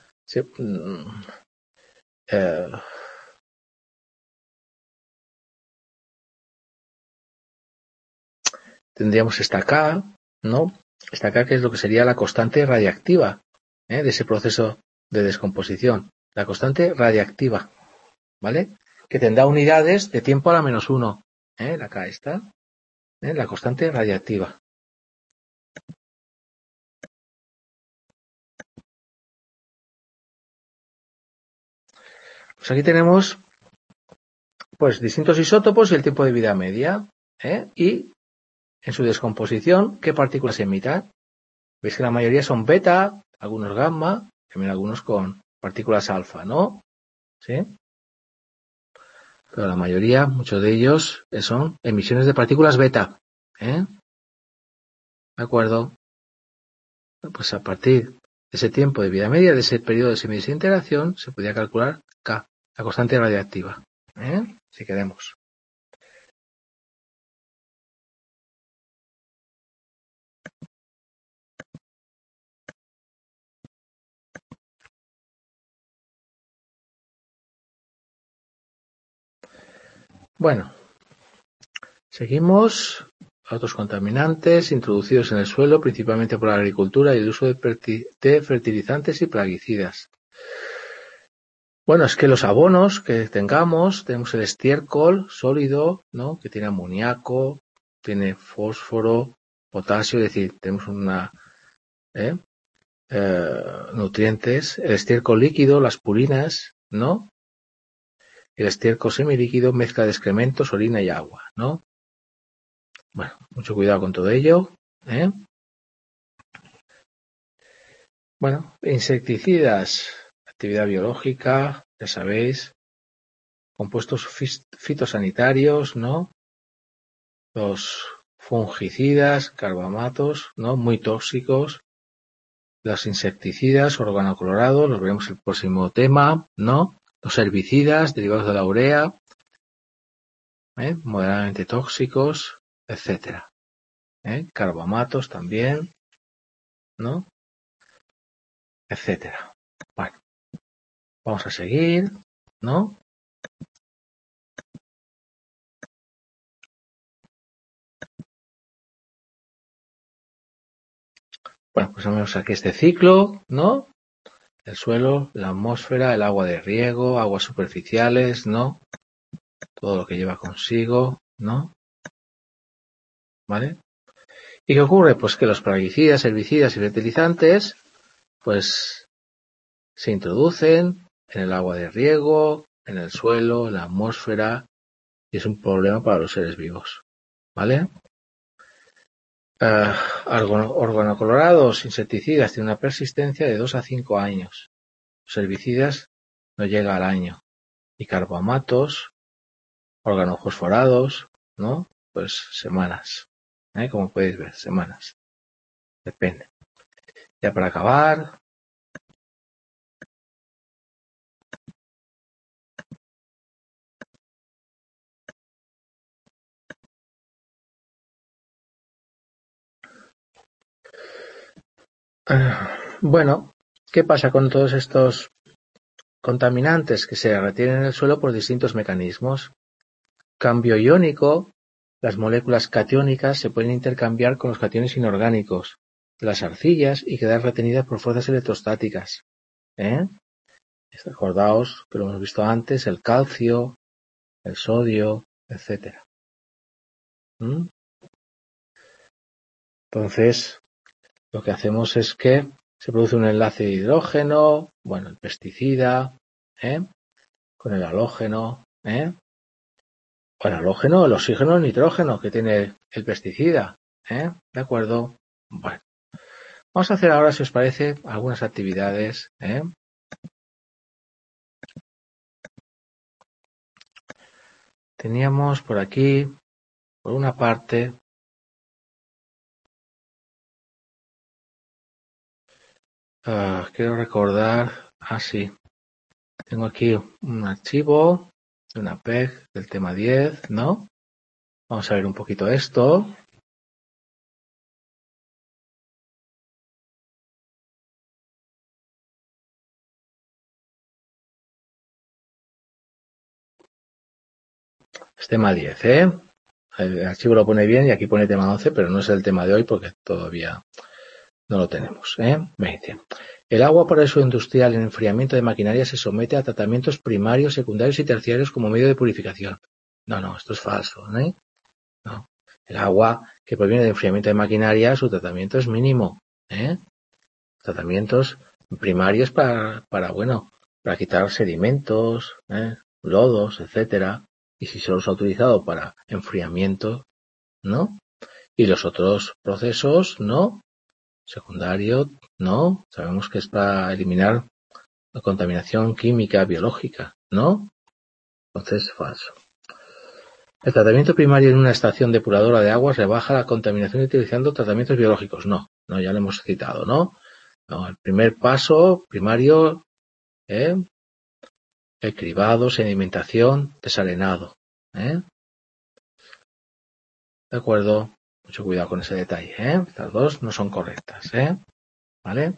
tendríamos esta K, ¿no? Esta K que es lo que sería la constante radiactiva de ese proceso de descomposición. La constante radiactiva, ¿vale? Que tendrá unidades de tiempo a la -1. La K está, la constante radiactiva. Pues aquí tenemos pues distintos isótopos y el tiempo de vida media. Y en su descomposición, ¿qué partículas emitan? Veis que la mayoría son beta, algunos gamma, también algunos con partículas alfa, ¿no? ¿Sí? Pero la mayoría, muchos de ellos, son emisiones de partículas beta. ¿De acuerdo? Pues a partir de ese tiempo de vida media, de ese periodo de semidesintegración, se podía calcular K, la constante radiactiva. Si queremos. Bueno, seguimos. Otros contaminantes introducidos en el suelo, principalmente por la agricultura y el uso de fertilizantes y plaguicidas. Bueno, es que los abonos que tenemos el estiércol sólido, ¿no? Que tiene amoníaco, tiene fósforo, potasio, es decir, tenemos nutrientes, el estiércol líquido, las purinas, ¿no? El estiércol semilíquido, mezcla de excrementos, orina y agua, ¿no? Bueno, mucho cuidado con todo ello. Bueno, insecticidas, actividad biológica, ya sabéis, compuestos fitosanitarios, ¿no? Los fungicidas, carbamatos, ¿no? Muy tóxicos. Los insecticidas, organoclorados, los veremos en el próximo tema, ¿no? Los herbicidas derivados de la urea, moderadamente tóxicos, etcétera. Carbamatos también, ¿no? Etcétera. Bueno, vamos a seguir, ¿no? Bueno, pues tenemos aquí este ciclo, ¿no? El suelo, la atmósfera, el agua de riego, aguas superficiales, ¿no? Todo lo que lleva consigo, ¿no? ¿Vale? ¿Y qué ocurre? Pues que los plaguicidas, herbicidas y fertilizantes, pues se introducen en el agua de riego, en el suelo, en la atmósfera, y es un problema para los seres vivos, ¿vale? Organoclorados, insecticidas, tienen una persistencia de 2 a 5 años. Los herbicidas no llega al año. Y carbamatos, organofosforados, ¿no? Pues semanas. Como podéis ver, semanas. Depende. Ya para acabar. Bueno, ¿qué pasa con todos estos contaminantes que se retienen en el suelo por distintos mecanismos? Cambio iónico. Las moléculas catiónicas se pueden intercambiar con los cationes inorgánicos de las arcillas y quedar retenidas por fuerzas electrostáticas. Acordaos que lo hemos visto antes, el calcio, el sodio, etcétera. Entonces, lo que hacemos es que se produce un enlace de hidrógeno, bueno, el pesticida, con el halógeno, o el halógeno, el oxígeno, el nitrógeno que tiene el pesticida, ¿de acuerdo? Bueno, vamos a hacer ahora, si os parece, algunas actividades, Teníamos por aquí, por una parte, quiero recordar, sí, tengo aquí un archivo de una PEG del tema 10, ¿no? Vamos a ver un poquito esto. Es tema 10, El archivo lo pone bien y aquí pone tema 11, pero no es el tema de hoy porque todavía no lo tenemos, Me dice, el agua para uso industrial en enfriamiento de maquinaria se somete a tratamientos primarios, secundarios y terciarios como medio de purificación. No, esto es falso, No. El agua que proviene de enfriamiento de maquinaria, su tratamiento es mínimo, Tratamientos primarios para quitar sedimentos, lodos, etcétera. Y si solo se ha utilizado para enfriamiento, ¿no? Y los otros procesos, ¿no? Secundario, ¿no? Sabemos que es para eliminar la contaminación química, biológica, ¿no? Entonces, falso. El tratamiento primario en una estación depuradora de aguas rebaja la contaminación utilizando tratamientos biológicos. No, ya lo hemos citado, ¿no? El primer paso primario, el cribado, sedimentación, desarenado, ¿De acuerdo? Mucho cuidado con ese detalle, Estas dos no son correctas, ¿Vale?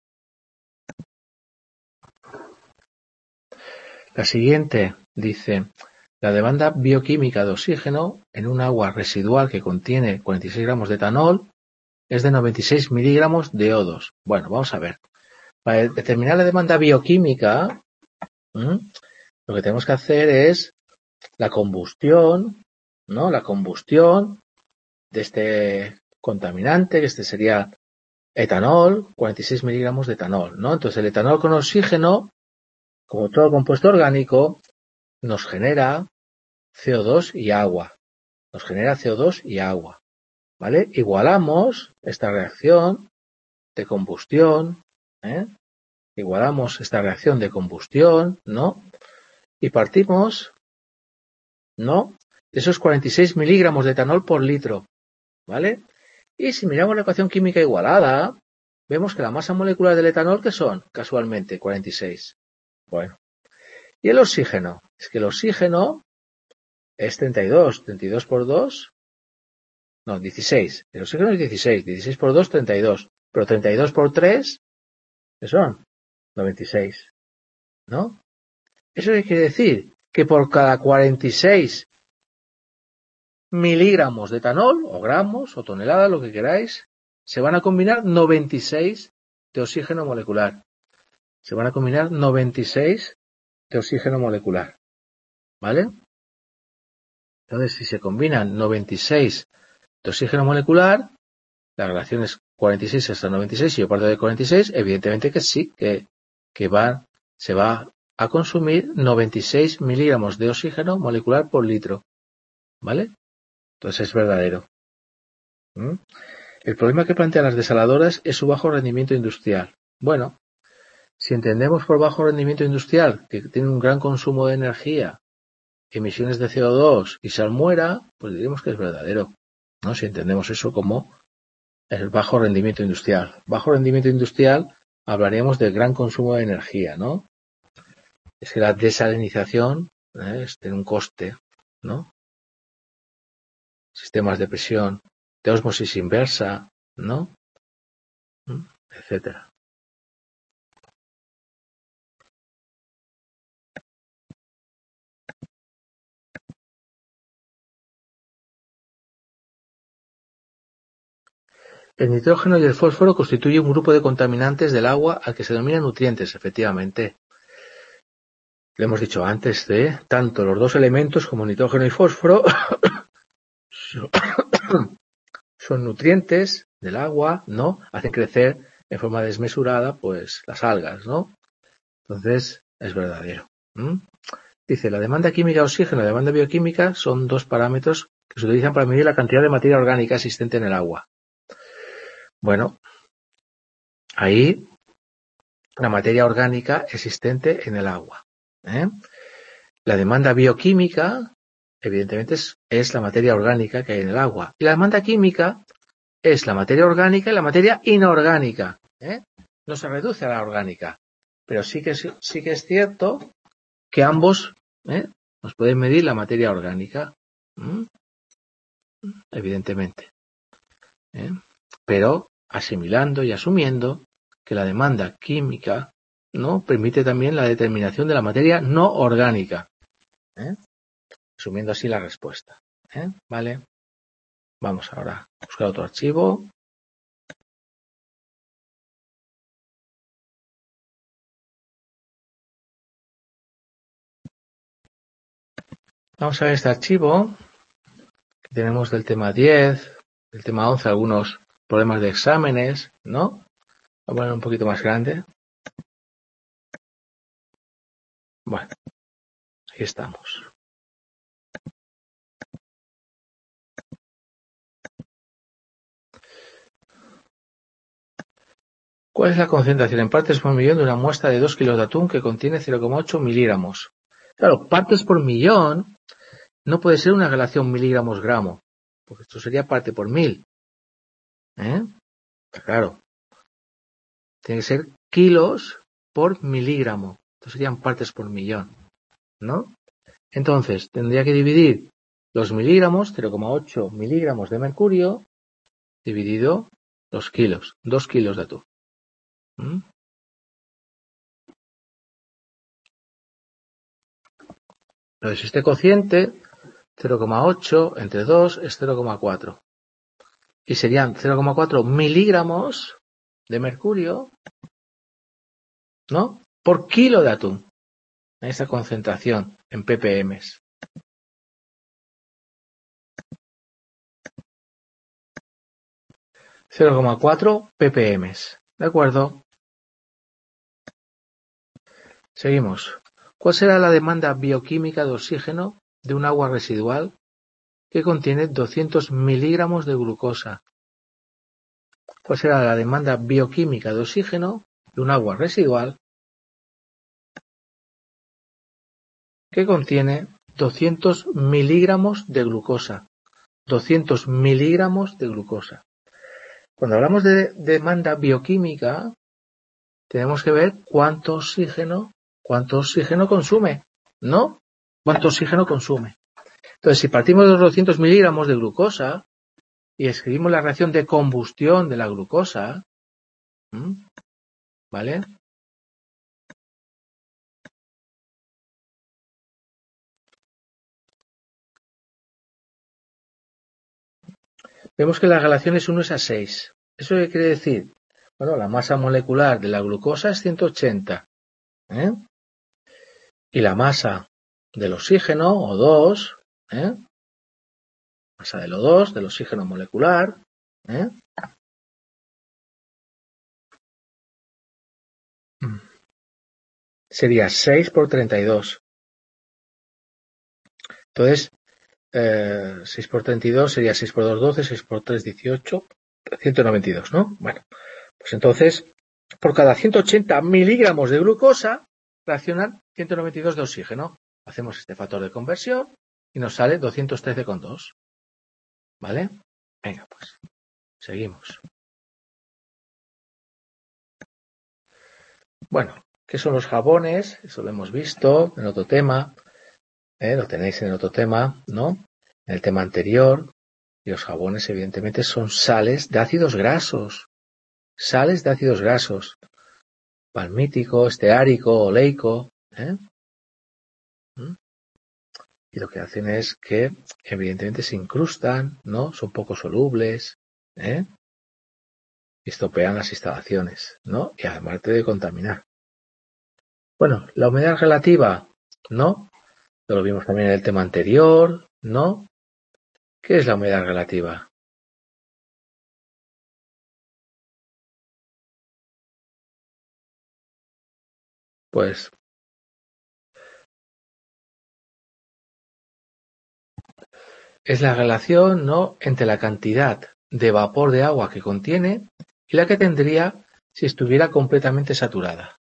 La siguiente dice, la demanda bioquímica de oxígeno en un agua residual que contiene 46 gramos de etanol es de 96 miligramos de O2. Bueno, vamos a ver. Para determinar la demanda bioquímica, lo que tenemos que hacer es la combustión, ¿no? La combustión de este contaminante, que este sería etanol, 46 miligramos de etanol, ¿no? Entonces el etanol con oxígeno, como todo compuesto orgánico, nos genera CO2 y agua. Nos genera CO2 y agua, ¿vale? Igualamos esta reacción de combustión, Igualamos esta reacción de combustión, ¿no? Y partimos, ¿no? De esos 46 miligramos de etanol por litro, ¿vale? Y si miramos la ecuación química igualada, vemos que la masa molecular del etanol, ¿qué son? Casualmente, 46. Bueno. ¿Y el oxígeno? Es que el oxígeno es 32. 32 por 2. No, 16. El oxígeno es 16. 16 por 2, 32. Pero 32 por 3, ¿qué son? 96. ¿No? ¿Eso qué quiere decir? Que por cada 46 miligramos de etanol, o gramos, o toneladas, lo que queráis, Se van a combinar 96 de oxígeno molecular. Se van a combinar 96 de oxígeno molecular. ¿Vale? Entonces, si se combinan 96 de oxígeno molecular, la relación es 46 hasta 96, si yo parto de 46, evidentemente que sí, que se va a consumir 96 miligramos de oxígeno molecular por litro. ¿Vale? Entonces es verdadero. ¿Mm? El problema que plantean las desaladoras es su bajo rendimiento industrial. Bueno, si entendemos por bajo rendimiento industrial que tiene un gran consumo de energía, emisiones de CO2 y salmuera, pues diremos que es verdadero, ¿no? Si entendemos eso como el bajo rendimiento industrial. Bajo rendimiento industrial hablaríamos del gran consumo de energía, ¿no? Es que la desalinización tiene un coste, ¿no? Sistemas de presión, de ósmosis inversa, ¿no? Etcétera. El nitrógeno y el fósforo constituyen un grupo de contaminantes del agua al que se denomina nutrientes, efectivamente. Lo hemos dicho antes, tanto los dos elementos como nitrógeno y fósforo son nutrientes del agua, ¿no? Hacen crecer en forma desmesurada, pues, las algas, ¿no? Entonces, es verdadero. Dice, la demanda química de oxígeno y la demanda bioquímica son dos parámetros que se utilizan para medir la cantidad de materia orgánica existente en el agua. Bueno, ahí la materia orgánica existente en el agua. La demanda bioquímica, evidentemente, es la materia orgánica que hay en el agua. Y la demanda química es la materia orgánica y la materia inorgánica. No se reduce a la orgánica. Pero sí que es cierto que ambos nos pueden medir la materia orgánica. Evidentemente. Pero asimilando y asumiendo que la demanda química no permite también la determinación de la materia no orgánica. Asumiendo así la respuesta. Vale. Vamos ahora a buscar otro archivo. Vamos a ver este archivo que tenemos del tema 10, del tema 11, algunos problemas de exámenes, ¿no? Voy a poner un poquito más grande. Bueno, ahí estamos. ¿Cuál es la concentración en partes por millón de una muestra de 2 kilos de atún que contiene 0,8 miligramos? Claro, partes por millón no puede ser una relación miligramos-gramo, porque esto sería parte por mil. Claro. Tiene que ser kilos por miligramo. Esto serían partes por millón, ¿no? Entonces, tendría que dividir los miligramos, 0,8 miligramos de mercurio, dividido los kilos, 2 kilos de atún. Entonces, este cociente, 0,8 entre 2 es 0,4. Y serían 0,4 miligramos de mercurio, ¿no? Por kilo de atún. Esta concentración en ppm. 0,4 ppm. ¿De acuerdo? Seguimos. ¿Cuál será la demanda bioquímica de oxígeno de un agua residual que contiene 200 miligramos de glucosa? ¿Cuál será la demanda bioquímica de oxígeno de un agua residual que contiene 200 miligramos de glucosa? 200 miligramos de glucosa. Cuando hablamos de demanda bioquímica, tenemos que ver cuánto oxígeno consume, ¿no? ¿Cuánto oxígeno consume? Entonces, si partimos de los 200 miligramos de glucosa y escribimos la reacción de combustión de la glucosa, ¿vale? Vemos que la relación es 1:6. ¿Eso qué quiere decir? Bueno, la masa molecular de la glucosa es 180. Y la masa del oxígeno, O2, masa del O2, del oxígeno molecular, sería 6 por 32. Entonces, 6 por 32 sería 6 por 2, 12, 6 por 3, 18, 192, ¿no? Bueno, pues entonces, por cada 180 miligramos de glucosa, reaccionan 192 de oxígeno. Hacemos este factor de conversión y nos sale 213,2. ¿Vale? Venga, pues, seguimos. Bueno, ¿qué son los jabones? Eso lo hemos visto en otro tema. Lo tenéis en otro tema, ¿no? En el tema anterior. Y los jabones, evidentemente, son sales de ácidos grasos. Sales de ácidos grasos. Palmítico, esteárico, oleico. Y lo que hacen es que, evidentemente, se incrustan, ¿no? Son poco solubles, y estropean las instalaciones, ¿no? Y además de contaminar. Bueno, la humedad relativa, ¿no? Lo vimos también en el tema anterior, ¿no? ¿Qué es la humedad relativa? Pues es la relación, ¿no?, entre la cantidad de vapor de agua que contiene y la que tendría si estuviera completamente saturada.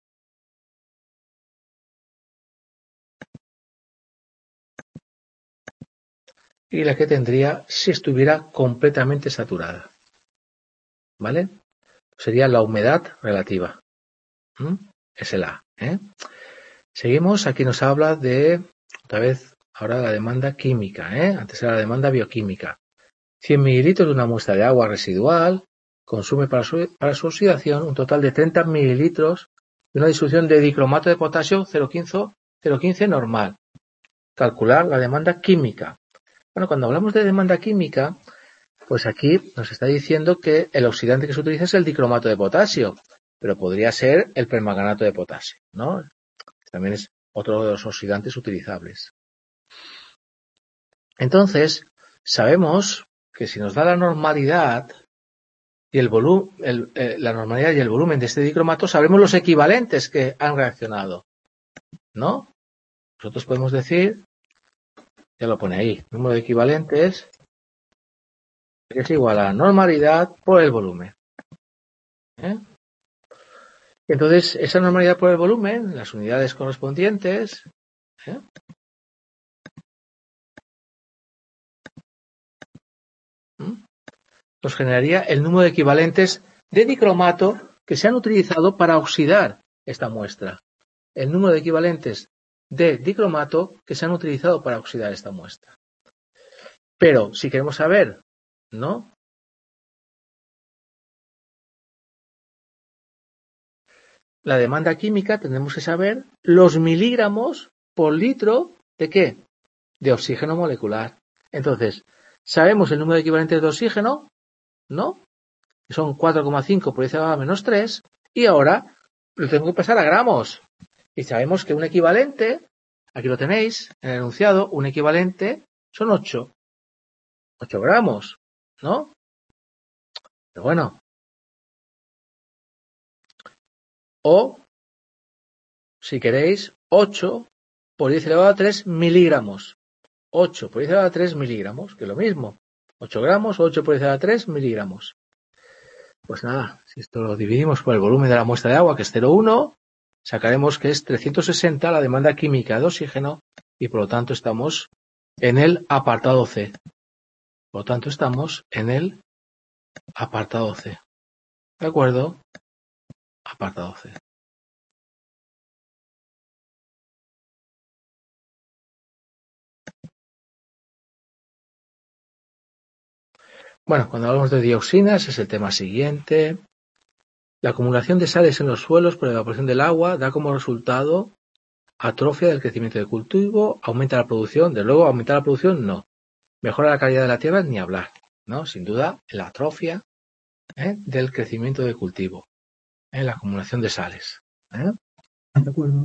Y la que tendría si estuviera completamente saturada. ¿Vale? Sería la humedad relativa. Es el A. Seguimos, aquí nos habla de, otra vez, ahora la demanda química. Antes era la demanda bioquímica. 100 mililitros de una muestra de agua residual consume para su oxidación un total de 30 mililitros de una disolución de dicromato de potasio 0,15 normal. Calcular la demanda química. Bueno, cuando hablamos de demanda química, pues aquí nos está diciendo que el oxidante que se utiliza es el dicromato de potasio, pero podría ser el permanganato de potasio, ¿no? También es otro de los oxidantes utilizables. Entonces, sabemos que si nos da la normalidad y el volumen, la normalidad y el volumen de este dicromato, sabremos los equivalentes que han reaccionado, ¿no? Nosotros podemos decir, ya lo pone ahí, número de equivalentes que es igual a la normalidad por el volumen. Entonces, esa normalidad por el volumen, las unidades correspondientes, nos generaría el número de equivalentes de dicromato que se han utilizado para oxidar esta muestra. El número de equivalentes de dicromato que se han utilizado para oxidar esta muestra. Pero, si queremos saber, ¿no?, la demanda química, tendremos que saber los miligramos por litro de ¿qué? De oxígeno molecular. Entonces, sabemos el número de equivalentes de oxígeno, ¿no? Que son 4,5 por 10 a la menos 3, y ahora lo tengo que pasar a gramos. Y sabemos que un equivalente, aquí lo tenéis en el enunciado, un equivalente son 8 gramos, ¿no? Pero bueno. O, si queréis, 8 por 10 elevado a 3 miligramos. 8 por 10 elevado a 3 miligramos, que es lo mismo. 8 gramos, 8 por 10 elevado a 3 miligramos. Pues nada, si esto lo dividimos por el volumen de la muestra de agua, que es 0,1, sacaremos que es 360 la demanda química de oxígeno y por lo tanto estamos en el apartado C. Por lo tanto estamos en el apartado C. ¿De acuerdo? Apartado C. Bueno, cuando hablamos de dioxinas es el tema siguiente. La acumulación de sales en los suelos por evaporación del agua da como resultado atrofia del crecimiento del cultivo, aumenta la producción, de luego aumentar la producción no, mejora la calidad de la tierra ni hablar, ¿no? Sin duda, la atrofia del crecimiento del cultivo, la acumulación de sales. ¿De acuerdo?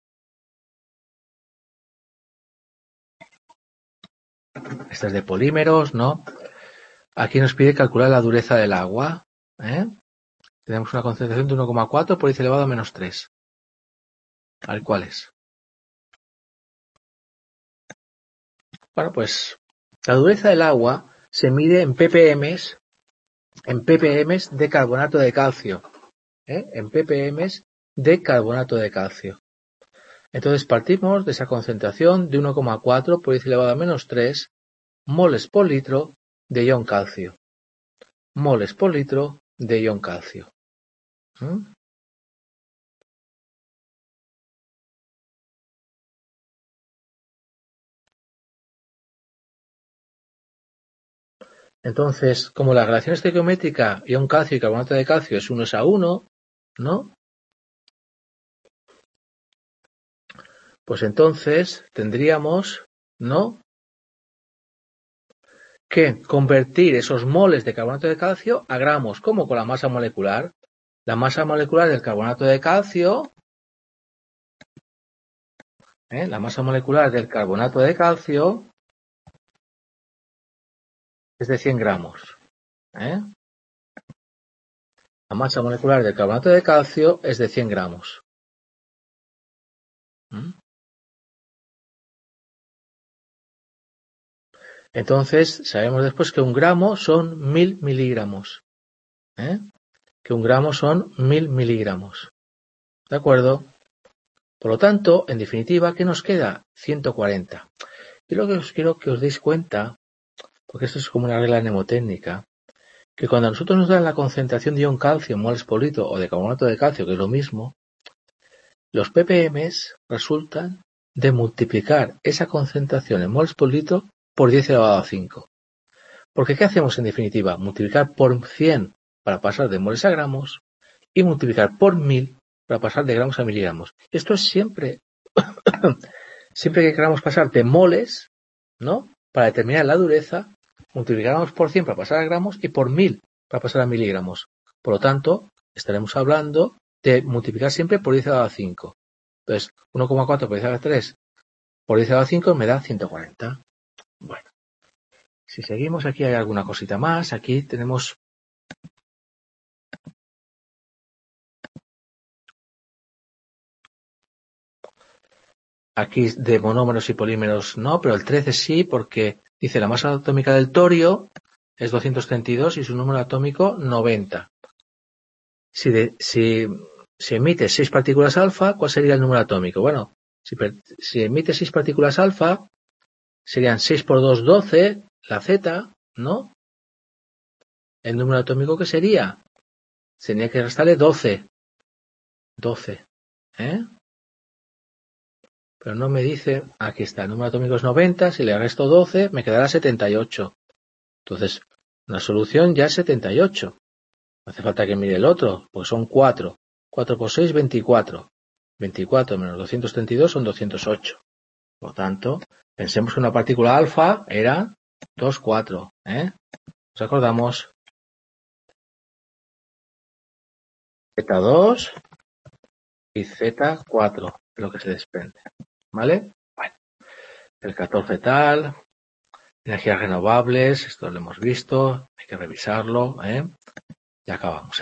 Esta es de polímeros, ¿no? Aquí nos pide calcular la dureza del agua. Tenemos una concentración de 1,4 por 10 elevado a menos 3. A ver, ¿cuál es? Bueno, pues la dureza del agua se mide en ppm de carbonato de calcio. En ppm de carbonato de calcio. Entonces partimos de esa concentración de 1,4 por 10 elevado a menos 3 moles por litro de ion calcio. Moles por litro de ion calcio. Entonces, como la relación estequiométrica ion calcio y carbonato de calcio es 1:1, ¿no? Pues entonces tendríamos, ¿no?, que convertir esos moles de carbonato de calcio a gramos, como con la masa molecular. La masa molecular del carbonato de calcio, la masa molecular del carbonato de calcio es de 100 gramos. La masa molecular del carbonato de calcio es de 100 gramos. Entonces, sabemos después que un gramo son 1000 miligramos. Que un gramo son 1000 miligramos. ¿De acuerdo? Por lo tanto, en definitiva, ¿qué nos queda? 140. Y lo que os quiero que os deis cuenta, porque esto es como una regla mnemotécnica, que cuando a nosotros nos dan la concentración de ion calcio en moles por litro o de carbonato de calcio, que es lo mismo, los ppm resultan de multiplicar esa concentración en moles por litro por 10 elevado a 5. Porque ¿qué hacemos en definitiva? Multiplicar por 100 para pasar de moles a gramos y multiplicar por 1000 para pasar de gramos a miligramos. Esto es siempre, siempre que queramos pasar de moles, ¿no?, para determinar la dureza, multiplicamos por 100 para pasar a gramos y por 1000 para pasar a miligramos. Por lo tanto, estaremos hablando de multiplicar siempre por 10 elevado a 5. Entonces, 1,4 por 10 elevado a 3 por 10 elevado a 5 me da 140. Bueno, si seguimos aquí hay alguna cosita más. Aquí tenemos aquí de monómeros y polímeros no, pero el 13 sí, porque dice la masa atómica del torio es 232 y su número atómico 90. Si emite 6 partículas alfa, ¿cuál sería el número atómico? Bueno, si emite 6 partículas alfa, serían 6 por 2, 12, la Z, ¿no? El número atómico que sería, tenía que restarle 12. 12, Pero no me dice, aquí está, el número atómico es 90, si le resto 12, me quedará 78. Entonces, la solución ya es 78. No hace falta que mire el otro, pues son 4. 4 por 6, 24. 24 menos 232 son 208. Por lo tanto, pensemos que una partícula alfa era 2, 4. ¿Nos acordamos? Z2 y Z4, lo que se desprende. ¿Vale? Bueno, el 14 tal, energías renovables, esto lo hemos visto, hay que revisarlo, Ya acabamos,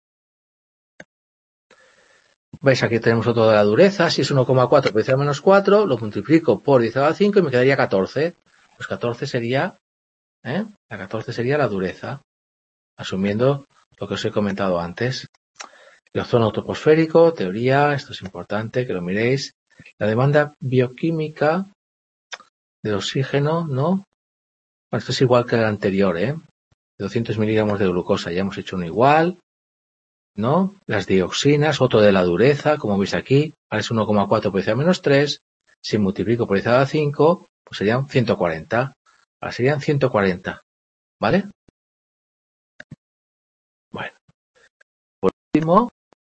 ¿Veis? Aquí tenemos otro de la dureza. Si es 1,4 por 10 a la menos 4, lo multiplico por 10 a la 5 y me quedaría 14. Pues 14 sería, la 14 sería la dureza, asumiendo lo que os he comentado antes. El ozono troposférico, teoría, esto es importante que lo miréis. La demanda bioquímica de oxígeno, ¿no? Bueno, esto es igual que el anterior, De 200 miligramos de glucosa, ya hemos hecho uno igual, ¿no? Las dioxinas, otro de la dureza, como veis aquí, ahora es 1,4 por 10 a menos 3, si multiplico por 10 a la 5, pues serían 140. Ahora serían 140, ¿vale? Bueno, por último,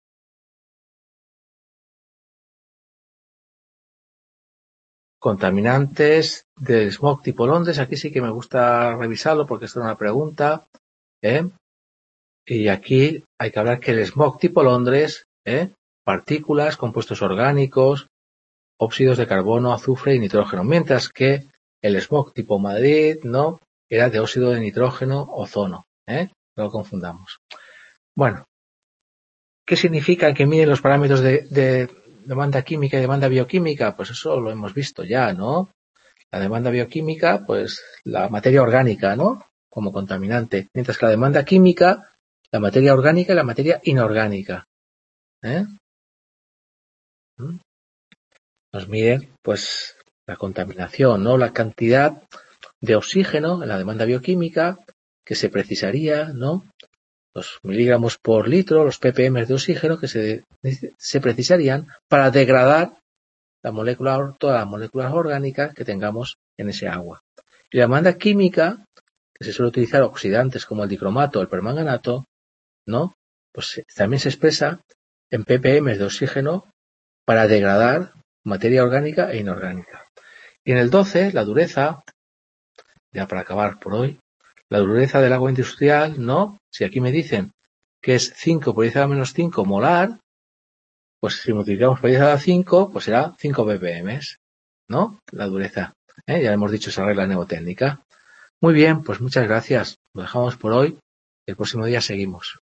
contaminantes del smog tipo Londres, aquí sí que me gusta revisarlo porque esto es una pregunta, Y aquí hay que hablar que el smog tipo Londres, partículas, compuestos orgánicos, óxidos de carbono, azufre y nitrógeno, mientras que el smog tipo Madrid, ¿no? Era de óxido de nitrógeno, ozono, no lo confundamos. Bueno, ¿qué significa que miden los parámetros de demanda química y demanda bioquímica? Pues eso lo hemos visto ya, ¿no? La demanda bioquímica, pues la materia orgánica, ¿no? Como contaminante, mientras que la demanda química, la materia orgánica y la materia inorgánica. Nos miden, pues, la contaminación, ¿no? La cantidad de oxígeno en la demanda bioquímica que se precisaría, ¿no? Los miligramos por litro, los ppm de oxígeno que se precisarían para degradar todas las moléculas orgánicas que tengamos en ese agua. Y la demanda química, que se suele utilizar oxidantes como el dicromato o el permanganato, ¿no? Pues también se expresa en ppm de oxígeno para degradar materia orgánica e inorgánica. Y en el 12, la dureza, ya para acabar por hoy, la dureza del agua industrial, ¿no? Si aquí me dicen que es 5 por 10 a la menos 5 molar, pues si multiplicamos por 10 a la 5, pues será 5 ppm, ¿no? La dureza. Ya hemos dicho esa regla mnemotécnica. Muy bien, pues muchas gracias. Lo dejamos por hoy. El próximo día seguimos.